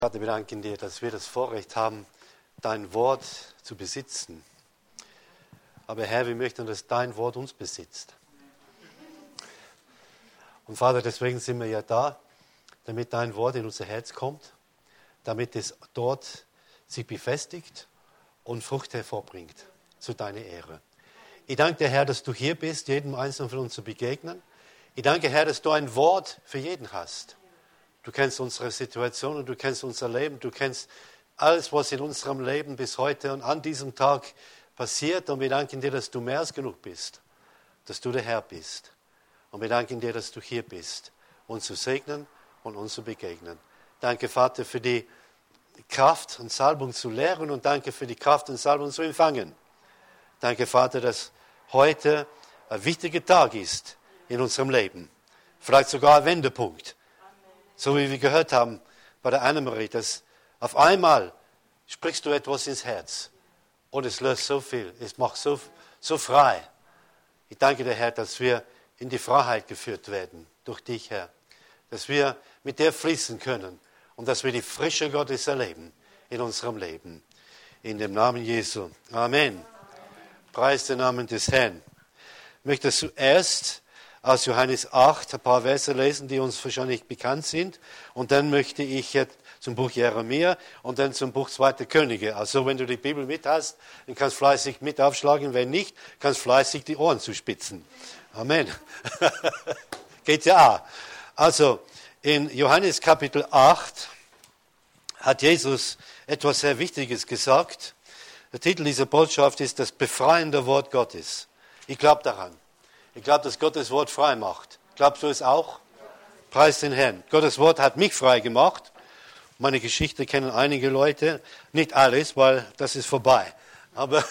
Vater, wir danken dir, dass wir das Vorrecht haben, dein Wort zu besitzen. Aber Herr, wir möchten, dass dein Wort uns besitzt. Und Vater, deswegen sind wir ja da, damit dein Wort in unser Herz kommt, damit es dort sich befestigt und Frucht hervorbringt, zu deiner Ehre. Ich danke dir, Herr, dass du hier bist, jedem Einzelnen von uns zu begegnen. Ich danke, Herr, dass du ein Wort für jeden hast. Du kennst unsere Situation und du kennst unser Leben. Du kennst alles, was in unserem Leben bis heute und an diesem Tag passiert. Und wir danken dir, dass du mehr als genug bist, dass du der Herr bist. Und wir danken dir, dass du hier bist, uns zu segnen und uns zu begegnen. Danke, Vater, für die Kraft und Salbung zu lehren und danke für die Kraft und Salbung zu empfangen. Danke, Vater, dass heute ein wichtiger Tag ist in unserem Leben. Vielleicht sogar ein Wendepunkt. So wie wir gehört haben bei der Annemarie, dass auf einmal sprichst du etwas ins Herz und es löst so viel, es macht so frei. Ich danke dir, Herr, dass wir in die Freiheit geführt werden durch dich, Herr. Dass wir mit dir fließen können und dass wir die Frische Gottes erleben in unserem Leben. In dem Namen Jesu. Amen. Preis den Namen des Herrn. Ich möchte zuerst aus Johannes 8 ein paar Verse lesen, die uns wahrscheinlich bekannt sind. Und dann möchte ich jetzt zum Buch Jeremia und dann zum Buch 2. Könige. Also wenn du die Bibel mit hast, dann kannst du fleißig mit aufschlagen. Wenn nicht, kannst du fleißig die Ohren zuspitzen. Amen. Geht ja auch. Also in Johannes Kapitel 8 hat Jesus etwas sehr Wichtiges gesagt. Der Titel dieser Botschaft ist das befreiende Wort Gottes. Ich glaube daran. Ich glaube, dass Gottes Wort frei macht. Glaubst du es auch? Preis den Herrn. Gottes Wort hat mich frei gemacht. Meine Geschichte kennen einige Leute. Nicht alles, weil das ist vorbei. Aber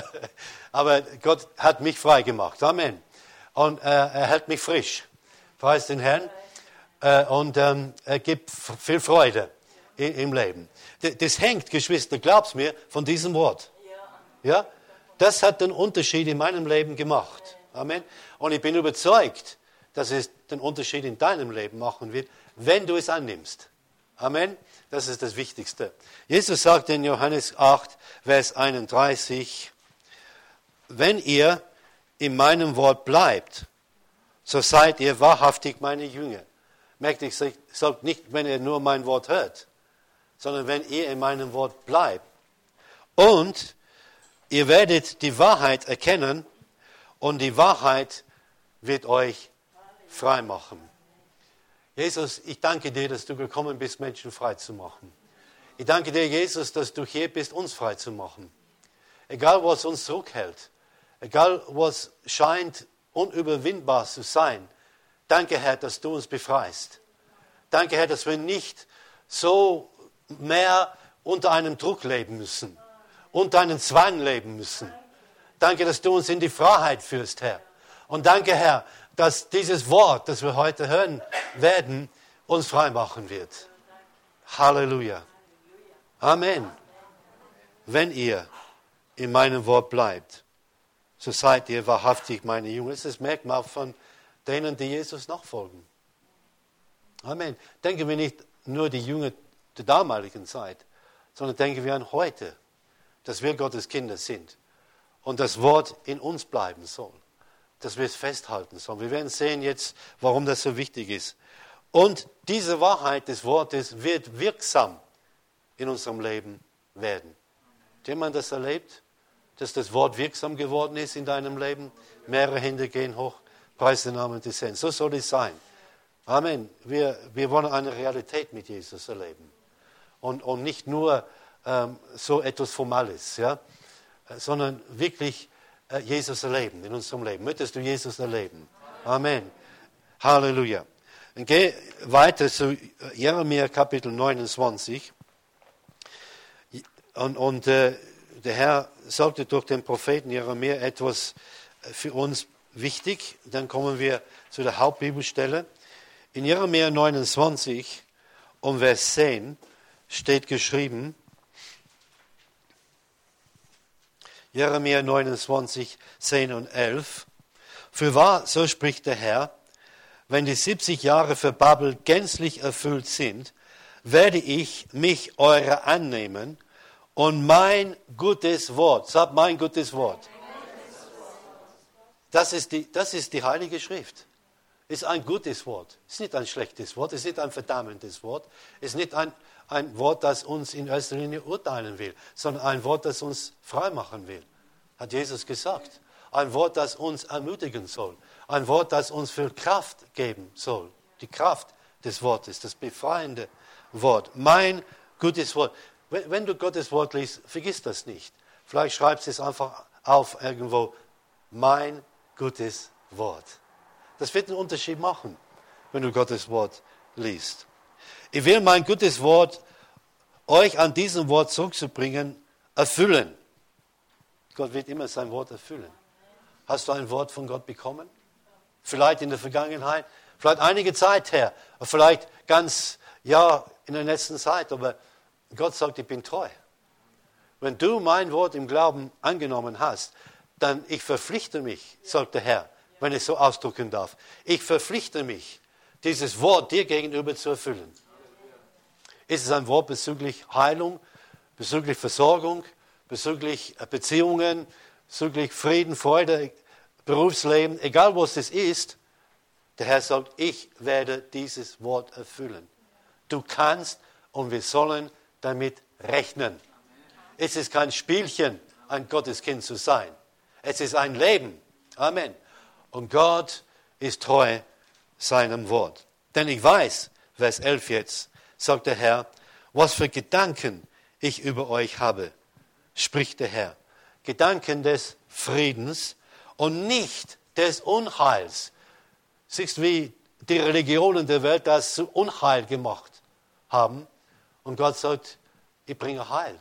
Gott hat mich frei gemacht. Amen. Und er hält mich frisch. Preis den Herrn. Und er gibt viel Freude im Leben. Das hängt, Geschwister, glaub's mir, von diesem Wort. Ja? Das hat den Unterschied in meinem Leben gemacht. Amen. Und ich bin überzeugt, dass es den Unterschied in deinem Leben machen wird, wenn du es annimmst. Amen. Das ist das Wichtigste. Jesus sagt in Johannes 8, Vers 31, wenn ihr in meinem Wort bleibt, so seid ihr wahrhaftig meine Jünger. Merkt, ich sage nicht, wenn ihr nur mein Wort hört, sondern wenn ihr in meinem Wort bleibt. Und ihr werdet die Wahrheit erkennen, und die Wahrheit wird euch frei machen. Jesus, ich danke dir, dass du gekommen bist, Menschen frei zu machen. Ich danke dir, Jesus, dass du hier bist, uns frei zu machen. Egal, was uns zurückhält, egal, was scheint unüberwindbar zu sein, danke, Herr, dass du uns befreist. Danke, Herr, dass wir nicht so mehr unter einem Druck leben müssen, unter einem Zwang leben müssen. Danke, dass du uns in die Freiheit führst, Herr. Und danke, Herr, dass dieses Wort, das wir heute hören werden, uns frei machen wird. Halleluja. Amen. Wenn ihr in meinem Wort bleibt, so seid ihr wahrhaftig meine Jünger. Das ist das Merkmal von denen, die Jesus nachfolgen. Amen. Denken wir nicht nur die Jünger der damaligen Zeit, sondern denken wir an heute, dass wir Gottes Kinder sind. Und das Wort in uns bleiben soll, dass wir es festhalten sollen. Wir werden sehen jetzt, warum das so wichtig ist. Und diese Wahrheit des Wortes wird wirksam in unserem Leben werden. Hat jemand das erlebt, dass das Wort wirksam geworden ist in deinem Leben? Mehrere Hände gehen hoch, preis den Namen des Herrn. So soll es sein. Amen. Wir wollen eine Realität mit Jesus erleben. Und nicht nur so etwas Formales, ja? Sondern wirklich Jesus erleben in unserem Leben. Möchtest du Jesus erleben? Amen. Halleluja. Dann geh weiter zu Jeremia Kapitel 29. Und der Herr sagte durch den Propheten Jeremia etwas für uns wichtig. Dann kommen wir zu der Hauptbibelstelle. In Jeremia 29 um Vers 10 steht geschrieben, Jeremia 29, 10 und 11. Fürwahr, so spricht der Herr, wenn die 70 Jahre für Babel gänzlich erfüllt sind, werde ich mich eurer annehmen und mein gutes Wort, sagt mein gutes Wort. Das ist die Heilige Schrift. Ist ein gutes Wort. Ist nicht ein schlechtes Wort. Ist nicht ein verdammendes Wort. Ist nicht ein Wort, das uns in erster Linie urteilen will, sondern ein Wort, das uns freimachen will. Hat Jesus gesagt. Ein Wort, das uns ermutigen soll. Ein Wort, das uns viel Kraft geben soll. Die Kraft des Wortes, das befreiende Wort. Mein gutes Wort. Wenn du Gottes Wort liest, vergiss das nicht. Vielleicht schreibst du es einfach auf irgendwo. Mein gutes Wort. Das wird einen Unterschied machen, wenn du Gottes Wort liest. Ich will mein gutes Wort, euch an diesem Wort zurückzubringen, erfüllen. Gott wird immer sein Wort erfüllen. Hast du ein Wort von Gott bekommen? Vielleicht in der Vergangenheit, vielleicht einige Zeit her, vielleicht ganz, in der letzten Zeit, aber Gott sagt, ich bin treu. Wenn du mein Wort im Glauben angenommen hast, dann ich verpflichte mich, sagt der Herr, wenn ich so ausdrücken darf. Ich verpflichte mich, dieses Wort dir gegenüber zu erfüllen. Ist es ein Wort bezüglich Heilung, bezüglich Versorgung, bezüglich Beziehungen, bezüglich Frieden, Freude, Berufsleben, egal was es ist, der Herr sagt, ich werde dieses Wort erfüllen. Du kannst und wir sollen damit rechnen. Es ist kein Spielchen, ein Gotteskind zu sein. Es ist ein Leben. Amen. Und Gott ist treu seinem Wort. Denn ich weiß, Vers 11 jetzt, sagt der Herr, was für Gedanken ich über euch habe, spricht der Herr. Gedanken des Friedens und nicht des Unheils. Siehst du, wie die Religionen der Welt das zu Unheil gemacht haben? Und Gott sagt, ich bringe Heil.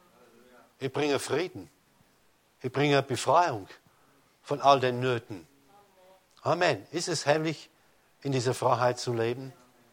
Ich bringe Frieden. Ich bringe Befreiung von all den Nöten. Amen. Ist es herrlich, in dieser Freiheit zu leben?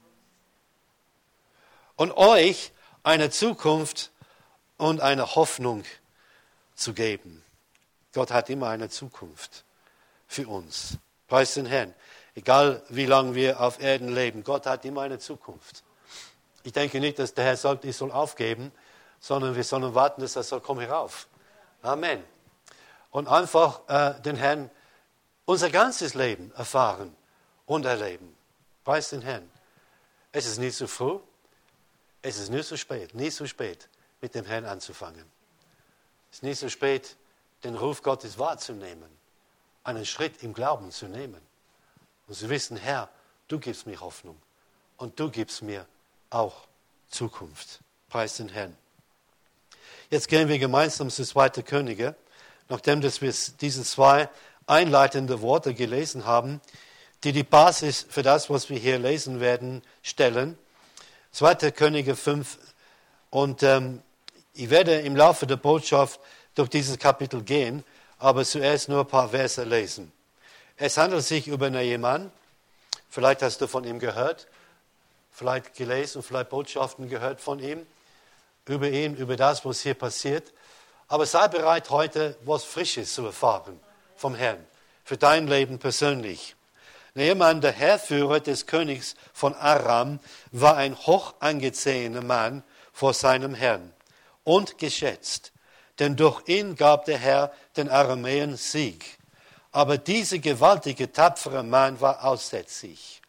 Und euch eine Zukunft und eine Hoffnung zu geben. Gott hat immer eine Zukunft für uns. Preis den Herrn. Egal wie lange wir auf Erden leben, Gott hat immer eine Zukunft. Ich denke nicht, dass der Herr sagt, ich soll aufgeben, sondern wir sollen warten, dass er sagt, komm herauf. Amen. Und einfach den Herrn unser ganzes Leben erfahren und erleben. Preis den Herrn. Es ist nie zu früh, es ist nie zu spät mit dem Herrn anzufangen. Es ist nie zu spät, den Ruf Gottes wahrzunehmen, einen Schritt im Glauben zu nehmen und zu wissen, Herr, du gibst mir Hoffnung und du gibst mir auch Zukunft. Preis den Herrn. Jetzt gehen wir gemeinsam zu 2. Könige, nachdem dass wir diese 2 einleitende Worte gelesen haben, die Basis für das, was wir hier lesen werden, stellen. 2. Könige 5. Und ich werde im Laufe der Botschaft durch dieses Kapitel gehen, aber zuerst nur ein paar Verse lesen. Es handelt sich über Naaman. Vielleicht hast du von ihm gehört, vielleicht gelesen, vielleicht Botschaften gehört von ihm, über das, was hier passiert. Aber sei bereit, heute was Frisches zu erfahren vom Herrn, für dein Leben persönlich. Naaman, der Heerführer des Königs von Aram, war ein hoch angesehener Mann vor seinem Herrn und geschätzt, denn durch ihn gab der Herr den Aramäern Sieg. Aber dieser gewaltige, tapfere Mann war aussätzig.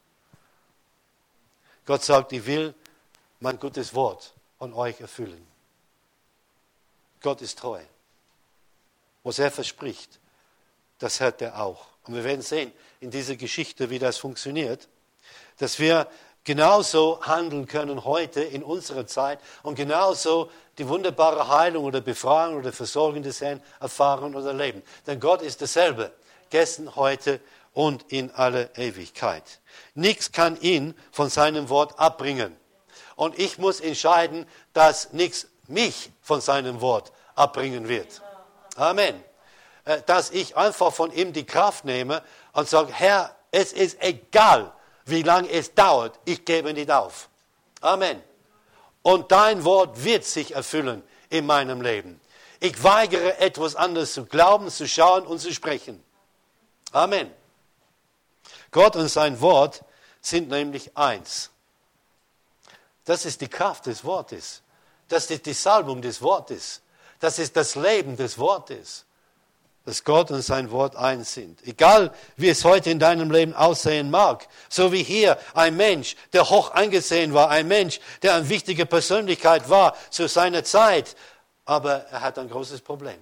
Gott sagt, ich will mein gutes Wort an euch erfüllen. Gott ist treu. Was er verspricht, das hört er auch. Und wir werden sehen in dieser Geschichte, wie das funktioniert, dass wir genauso handeln können heute in unserer Zeit und genauso die wunderbare Heilung oder Befreiung oder Versorgung des Herrn erfahren oder erleben. Denn Gott ist dasselbe, gestern, heute und in aller Ewigkeit. Nichts kann ihn von seinem Wort abbringen. Und ich muss entscheiden, dass nichts mich von seinem Wort abbringen wird. Amen. Dass ich einfach von ihm die Kraft nehme und sage, Herr, es ist egal, wie lange es dauert, ich gebe nicht auf. Amen. Und dein Wort wird sich erfüllen in meinem Leben. Ich weigere etwas anderes zu glauben, zu schauen und zu sprechen. Amen. Gott und sein Wort sind nämlich eins. Das ist die Kraft des Wortes. Das ist die Salbung des Wortes. Das ist das Leben des Wortes. Dass Gott und sein Wort eins sind. Egal, wie es heute in deinem Leben aussehen mag. So wie hier ein Mensch, der hoch angesehen war. Ein Mensch, der eine wichtige Persönlichkeit war zu seiner Zeit. Aber er hat ein großes Problem.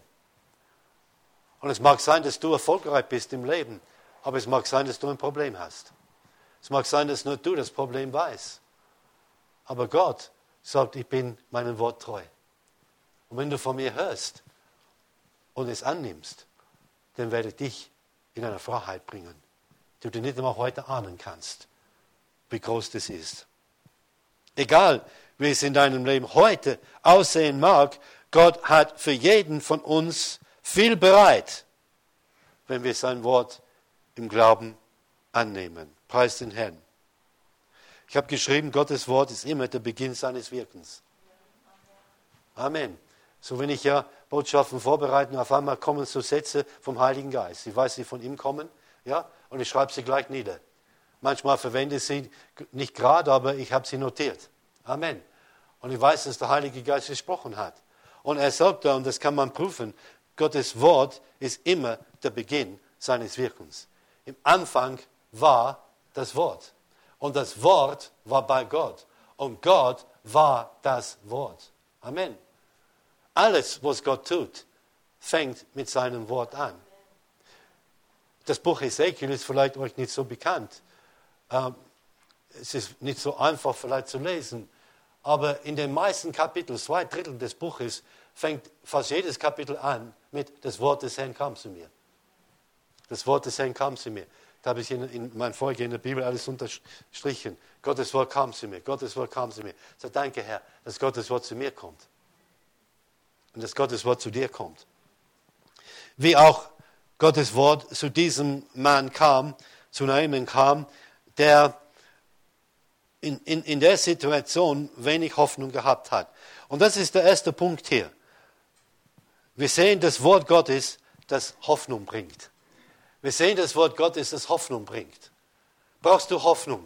Und es mag sein, dass du erfolgreich bist im Leben. Aber es mag sein, dass du ein Problem hast. Es mag sein, dass nur du das Problem weißt. Aber Gott sagt, ich bin meinem Wort treu. Und wenn du von mir hörst und es annimmst, dann werde ich dich in eine Freiheit bringen, die du nicht einmal heute ahnen kannst, wie groß das ist. Egal, wie es in deinem Leben heute aussehen mag, Gott hat für jeden von uns viel bereit, wenn wir sein Wort im Glauben annehmen. Preis den Herrn. Ich habe geschrieben, Gottes Wort ist immer der Beginn seines Wirkens. Amen. So wenn ich ja Botschaften vorbereite, auf einmal kommen so Sätze vom Heiligen Geist. Ich weiß, sie von ihm kommen, ja, und ich schreibe sie gleich nieder. Manchmal verwende ich sie nicht gerade, aber ich habe sie notiert. Amen. Und ich weiß, dass der Heilige Geist gesprochen hat. Und er sagt da, und das kann man prüfen, Gottes Wort ist immer der Beginn seines Wirkens. Im Anfang war das Wort. Und das Wort war bei Gott. Und Gott war das Wort. Amen. Alles, was Gott tut, fängt mit seinem Wort an. Das Buch Ezekiel ist vielleicht euch nicht so bekannt. Es ist nicht so einfach vielleicht zu lesen. Aber in den meisten Kapiteln, 2/3 des Buches, fängt fast jedes Kapitel an mit das Wort des Herrn kam zu mir. Das Wort des Herrn kam zu mir. Da habe ich in meiner Folge in der Bibel alles unterstrichen. Gottes Wort kam zu mir. Gottes Wort kam zu mir. Ich sage, danke Herr, dass Gottes Wort zu mir kommt. Und dass Gottes Wort zu dir kommt. Wie auch Gottes Wort zu diesem Mann kam, zu Naaman kam, der in der Situation wenig Hoffnung gehabt hat. Und das ist der erste Punkt hier. Wir sehen das Wort Gottes, das Hoffnung bringt. Wir sehen das Wort Gottes, das Hoffnung bringt. Brauchst du Hoffnung?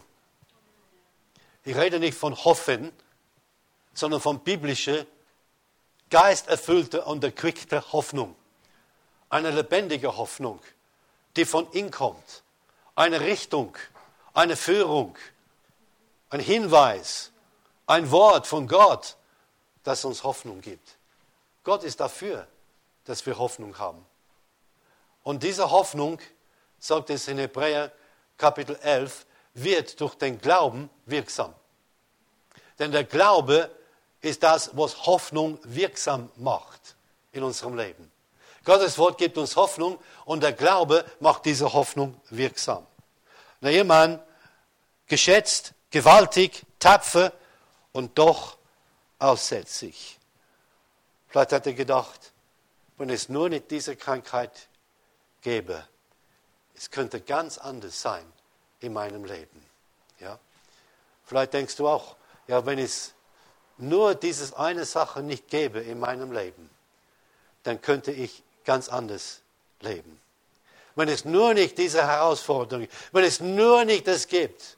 Ich rede nicht von Hoffen, sondern von biblischer, geisterfüllter und erquickter Hoffnung. Eine lebendige Hoffnung, die von ihm kommt. Eine Richtung, eine Führung, ein Hinweis, ein Wort von Gott, das uns Hoffnung gibt. Gott ist dafür, dass wir Hoffnung haben. Und diese Hoffnung, sagt es in Hebräer Kapitel 11, wird durch den Glauben wirksam. Denn der Glaube ist das, was Hoffnung wirksam macht in unserem Leben. Gottes Wort gibt uns Hoffnung und der Glaube macht diese Hoffnung wirksam. Naaman, geschätzt, gewaltig, tapfer und doch aussätzlich. Vielleicht hat er gedacht, wenn es nur nicht diese Krankheit gäbe, es könnte ganz anders sein in meinem Leben. Ja? Vielleicht denkst du auch, ja, wenn es nur diese eine Sache nicht gäbe in meinem Leben, dann könnte ich ganz anders leben. Wenn es nur nicht diese Herausforderung, wenn es nur nicht das gibt.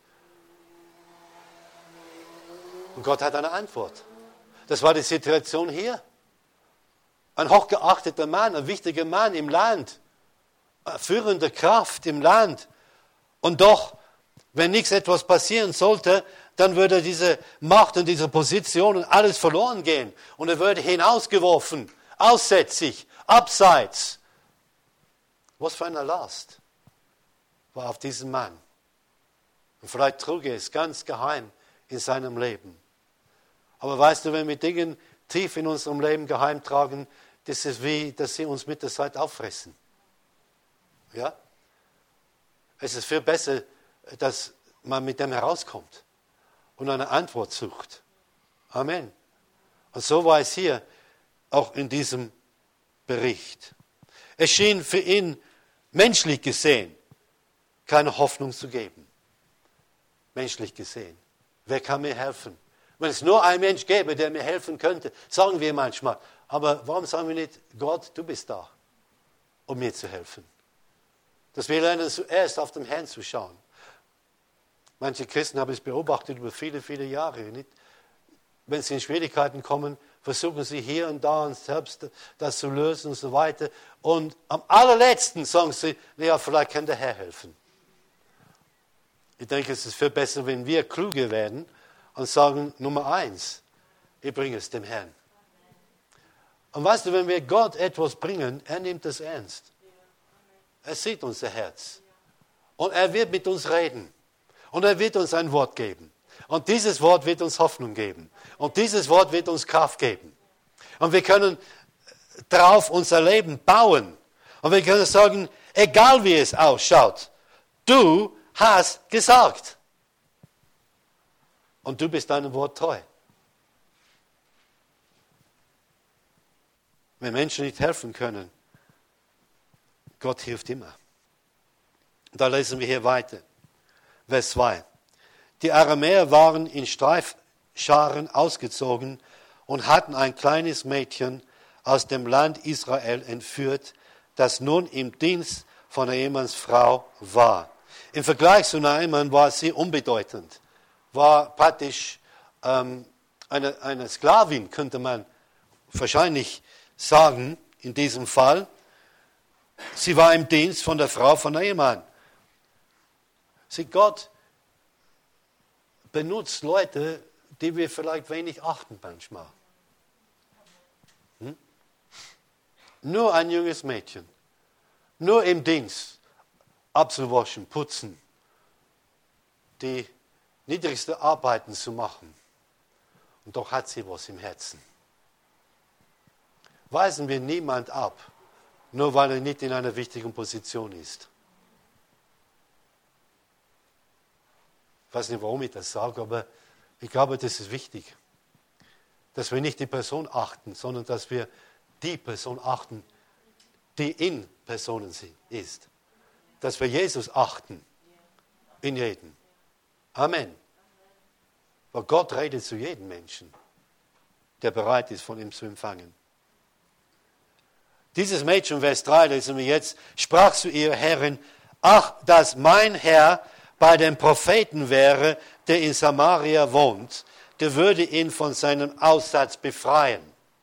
Und Gott hat eine Antwort. Das war die Situation hier. Ein hochgeachteter Mann, ein wichtiger Mann im Land, eine führende Kraft im Land. Und doch, wenn nichts etwas passieren sollte, dann würde diese Macht und diese Position und alles verloren gehen. Und er würde hinausgeworfen, aussätzig, abseits. Was für eine Last war auf diesen Mann. Und vielleicht trug er es ganz geheim in seinem Leben. Aber weißt du, wenn wir Dinge tief in unserem Leben geheim tragen, das ist wie, dass sie uns mit der Zeit auffressen. Ja? Es ist viel besser, dass man mit dem herauskommt und eine Antwort sucht. Amen. Und so war es hier auch in diesem Bericht. Es schien für ihn menschlich gesehen keine Hoffnung zu geben. Menschlich gesehen. Wer kann mir helfen? Wenn es nur einen Mensch gäbe, der mir helfen könnte, sagen wir manchmal. Aber warum sagen wir nicht, Gott, du bist da, um mir zu helfen? Dass wir lernen, zuerst auf den Herrn zu schauen. Manche Christen haben es beobachtet über viele, viele Jahre. Nicht? wenn sie in Schwierigkeiten kommen, versuchen sie hier und da und selbst das zu lösen und so weiter. Und am allerletzten sagen sie, ja, vielleicht kann der Herr helfen. Ich denke, es ist viel besser, wenn wir kluger werden und sagen, Nummer 1, ich bringe es dem Herrn. Und weißt du, wenn wir Gott etwas bringen, er nimmt es ernst. Er sieht unser Herz. Und er wird mit uns reden. Und er wird uns ein Wort geben. Und dieses Wort wird uns Hoffnung geben. Und dieses Wort wird uns Kraft geben. Und wir können darauf unser Leben bauen. Und wir können sagen, egal wie es ausschaut, du hast gesagt. Und du bist deinem Wort treu. Wenn Menschen nicht helfen können, Gott hilft immer. Da lesen wir hier weiter. Vers 2. Die Aramäer waren in Streifscharen ausgezogen und hatten ein kleines Mädchen aus dem Land Israel entführt, das nun im Dienst von Naamans Frau war. Im Vergleich zu Naaman war sie unbedeutend, war praktisch eine Sklavin, könnte man wahrscheinlich sagen, in diesem Fall. Sie war im Dienst von der Frau von Naaman. Sieh, Gott benutzt Leute, die wir vielleicht wenig achten manchmal. Nur ein junges Mädchen, nur im Dienst, abzuwaschen, putzen, die niedrigste Arbeiten zu machen. Und doch hat sie was im Herzen. Weisen wir niemand ab, nur weil er nicht in einer wichtigen Position ist. Ich weiß nicht, warum ich das sage, aber ich glaube, das ist wichtig. Dass wir nicht die Person achten, sondern dass wir die Person achten, die in Personen ist. Dass wir Jesus achten. In jedem. Amen. Weil Gott redet zu jedem Menschen, der bereit ist, von ihm zu empfangen. Dieses Mädchen, Vers 3, lesen wir jetzt, sprach zu ihrer Herrin, ach, dass mein Herr bei dem Propheten wäre, der in Samaria wohnt, der würde ihn von seinem Aussatz befreien.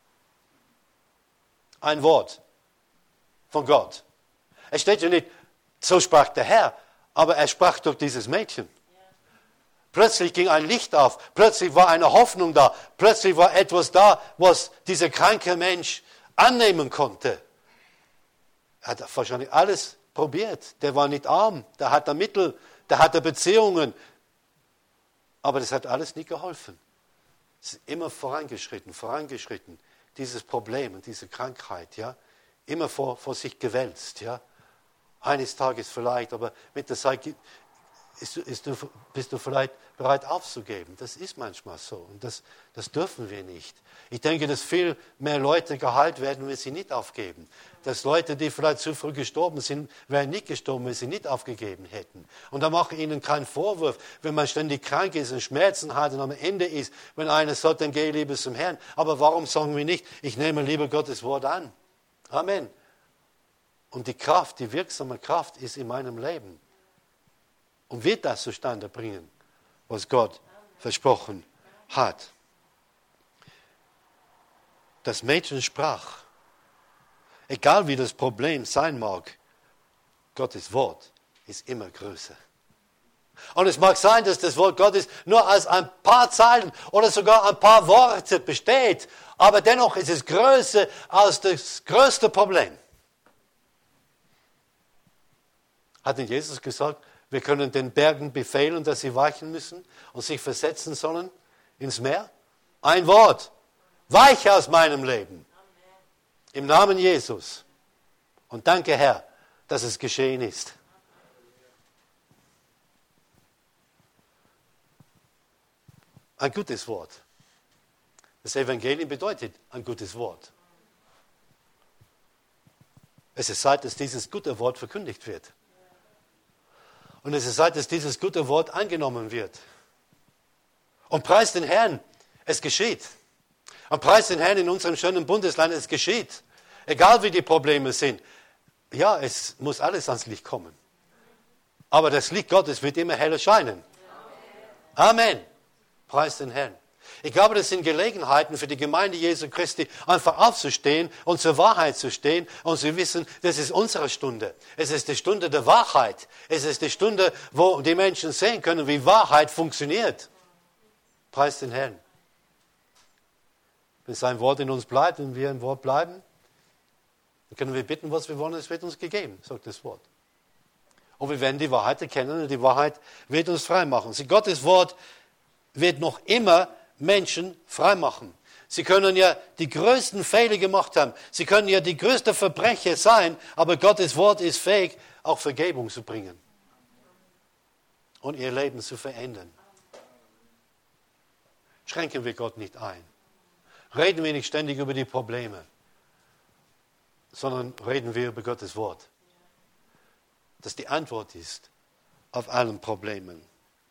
Ein Wort von Gott. Es steht ja nicht, so sprach der Herr, aber er sprach durch dieses Mädchen. Plötzlich ging ein Licht auf, plötzlich war eine Hoffnung da, plötzlich war etwas da, was dieser kranke Mensch annehmen konnte. Er hat wahrscheinlich alles probiert. Der war nicht arm, der hatte Mittel, der hatte Beziehungen. Aber das hat alles nicht geholfen. Es ist immer vorangeschritten. Dieses Problem und diese Krankheit, ja, immer vor sich gewälzt, ja. Eines Tages vielleicht, aber mit der Zeit bist du vielleicht bereit aufzugeben. Das ist manchmal so und das dürfen wir nicht. Ich denke, dass viel mehr Leute geheilt werden, wenn sie nicht aufgeben. Dass Leute, die vielleicht zu früh gestorben sind, wären nicht gestorben, wenn sie nicht aufgegeben hätten. Und da mache ich ihnen keinen Vorwurf, wenn man ständig krank ist und Schmerzen hat und am Ende ist, wenn einer sagt, dann gehe lieber zum Herrn. Aber warum sagen wir nicht, ich nehme lieber Gottes Wort an? Amen. Und die Kraft, die wirksame Kraft ist in meinem Leben. Und wird das zustande bringen, was Gott versprochen hat. Das Mädchen sprach, egal wie das Problem sein mag, Gottes Wort ist immer größer. Und es mag sein, dass das Wort Gottes nur aus ein paar Zeilen oder sogar ein paar Worte besteht, aber dennoch ist es größer als das größte Problem. Hat denn Jesus gesagt, wir können den Bergen befehlen, dass sie weichen müssen und sich versetzen sollen ins Meer? Ein Wort. Weiche aus meinem Leben. Im Namen Jesus. Und danke, Herr, dass es geschehen ist. Ein gutes Wort. Das Evangelium bedeutet ein gutes Wort. Es ist Zeit, dass dieses gute Wort verkündigt wird. Und es ist Zeit, dass dieses gute Wort angenommen wird. Und preis den Herrn, es geschieht. Und preis den Herrn in unserem schönen Bundesland, es geschieht. Egal wie die Probleme sind. Ja, es muss alles ans Licht kommen. Aber das Licht Gottes wird immer heller scheinen. Amen. Preis den Herrn. Ich glaube, das sind Gelegenheiten für die Gemeinde Jesu Christi, einfach aufzustehen und zur Wahrheit zu stehen und zu wissen, das ist unsere Stunde. Es ist die Stunde der Wahrheit. Es ist die Stunde, wo die Menschen sehen können, wie Wahrheit funktioniert. Preis den Herrn. Wenn sein Wort in uns bleibt und wir im Wort bleiben, dann können wir bitten, was wir wollen, es wird uns gegeben, sagt das Wort. Und wir werden die Wahrheit erkennen und die Wahrheit wird uns frei machen. Sie, Gottes Wort wird noch immer Menschen frei machen. Sie können ja die größten Fehler gemacht haben. Sie können ja die größte Verbrecher sein, aber Gottes Wort ist fähig, auch Vergebung zu bringen. Und ihr Leben zu verändern. Schränken wir Gott nicht ein. Reden wir nicht ständig über die Probleme, sondern reden wir über Gottes Wort. Das die Antwort ist auf allen Problemen.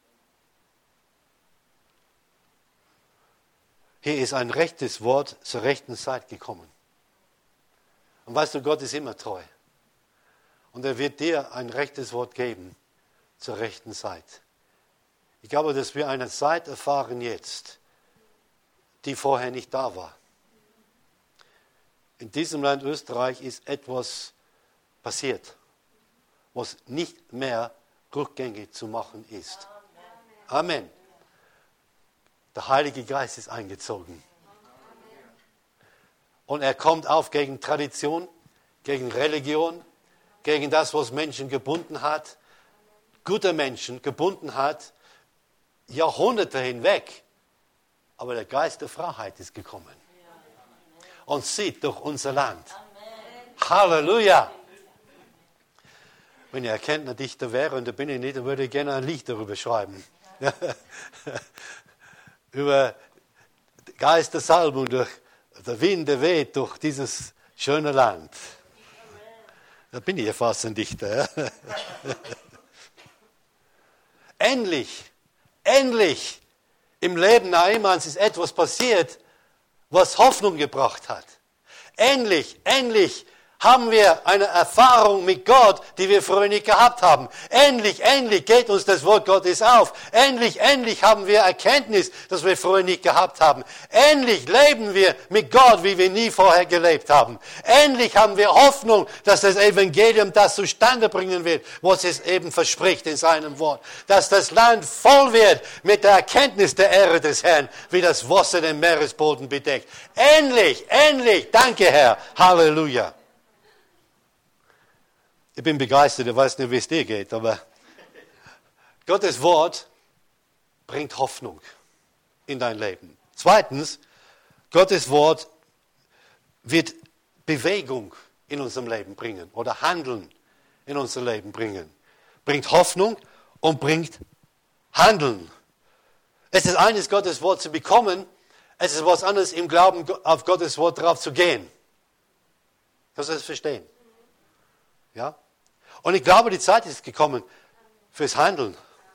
Hier ist ein rechtes Wort zur rechten Zeit gekommen. Und weißt du, Gott ist immer treu. Und er wird dir ein rechtes Wort geben zur rechten Zeit. Ich glaube, dass wir eine Zeit erfahren jetzt, die vorher nicht da war. In diesem Land Österreich ist etwas passiert, was nicht mehr rückgängig zu machen ist. Amen. Der Heilige Geist ist eingezogen. Und er kommt auf gegen Tradition, gegen Religion, gegen das, was Menschen gebunden hat, gute Menschen gebunden hat, Jahrhunderte hinweg. Aber der Geist der Freiheit ist gekommen und zieht durch unser Land. Halleluja! Wenn ihr erkennt, ein Dichter wäre, und da bin ich nicht, dann würde ich gerne ein Lied darüber schreiben. Über Geist der Salbung, durch der Wind, der weht durch dieses schöne Land. Da bin ich ja fast ein Dichter. Endlich im Leben Nahemans ist etwas passiert, was Hoffnung gebracht hat. Endlich haben wir eine Erfahrung mit Gott, die wir früher nicht gehabt haben. Endlich geht uns das Wort Gottes auf. Endlich haben wir Erkenntnis, das wir früher nicht gehabt haben. Endlich leben wir mit Gott, wie wir nie vorher gelebt haben. Endlich haben wir Hoffnung, dass das Evangelium das zustande bringen wird, was es eben verspricht in seinem Wort. Dass das Land voll wird mit der Erkenntnis der Ehre des Herrn, wie das Wasser den Meeresboden bedeckt. Endlich, danke Herr, Halleluja. Ich bin begeistert, ich weiß nicht, wie es dir geht, aber Gottes Wort bringt Hoffnung in dein Leben. Zweitens, Gottes Wort wird Bewegung in unserem Leben bringen oder Handeln in unser Leben bringen. Bringt Hoffnung und bringt Handeln. Es ist eines, Gottes Wort zu bekommen, es ist was anderes, im Glauben auf Gottes Wort drauf zu gehen. Kannst du das verstehen? Ja? Und ich glaube, die Zeit ist gekommen fürs Handeln.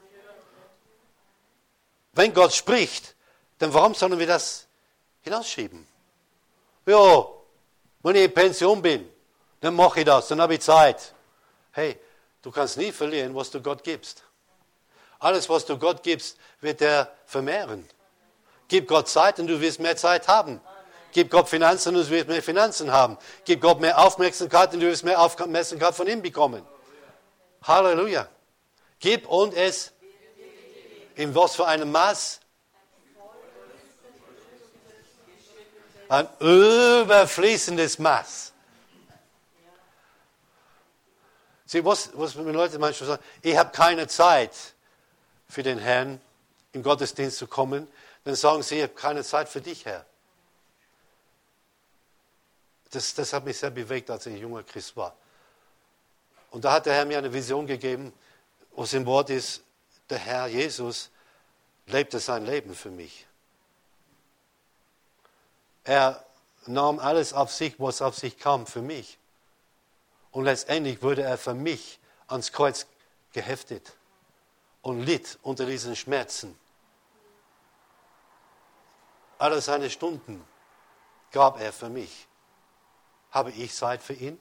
Wenn Gott spricht, dann warum sollen wir das hinausschieben? Ja, wenn ich in Pension bin, dann mache ich das, dann habe ich Zeit. Hey, du kannst nie verlieren, was du Gott gibst. Alles, was du Gott gibst, wird er vermehren. Gib Gott Zeit und du wirst mehr Zeit haben. Gib Gott Finanzen und du wirst mehr Finanzen haben. Gib Gott mehr Aufmerksamkeit und du wirst mehr Aufmerksamkeit von ihm bekommen. Halleluja. Gib und es in was für einem Maß? Ein überfließendes Maß. Sieh, was mir Leute manchmal sagen, ich habe keine Zeit für den Herrn im Gottesdienst zu kommen, dann sagen sie, ich habe keine Zeit für dich, Herr. Das hat mich sehr bewegt, als ich ein junger Christ war. Und da hat der Herr mir eine Vision gegeben, was im Wort ist, der Herr Jesus lebte sein Leben für mich. Er nahm alles auf sich, was auf sich kam, für mich. Und letztendlich wurde er für mich ans Kreuz geheftet und litt unter diesen Schmerzen. Alle seine Stunden gab er für mich. Habe ich Zeit für ihn?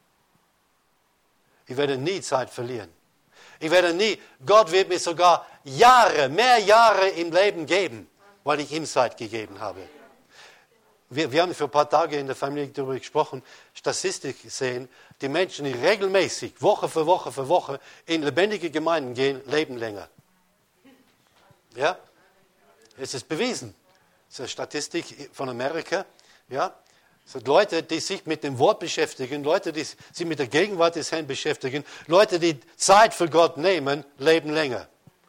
Ich werde nie Zeit verlieren. Ich werde nie, Gott wird mir sogar mehr Jahre im Leben geben, weil ich ihm Zeit gegeben habe. Wir haben vor ein paar Tagen in der Familie darüber gesprochen, Statistik sehen, die Menschen, die regelmäßig, Woche für Woche in lebendige Gemeinden gehen, leben länger. Ja? Es ist bewiesen. Das ist eine Statistik von Amerika. Ja? So Leute, die sich mit dem Wort beschäftigen, Leute, die sich mit der Gegenwart des Herrn beschäftigen, Leute, die Zeit für Gott nehmen, leben länger.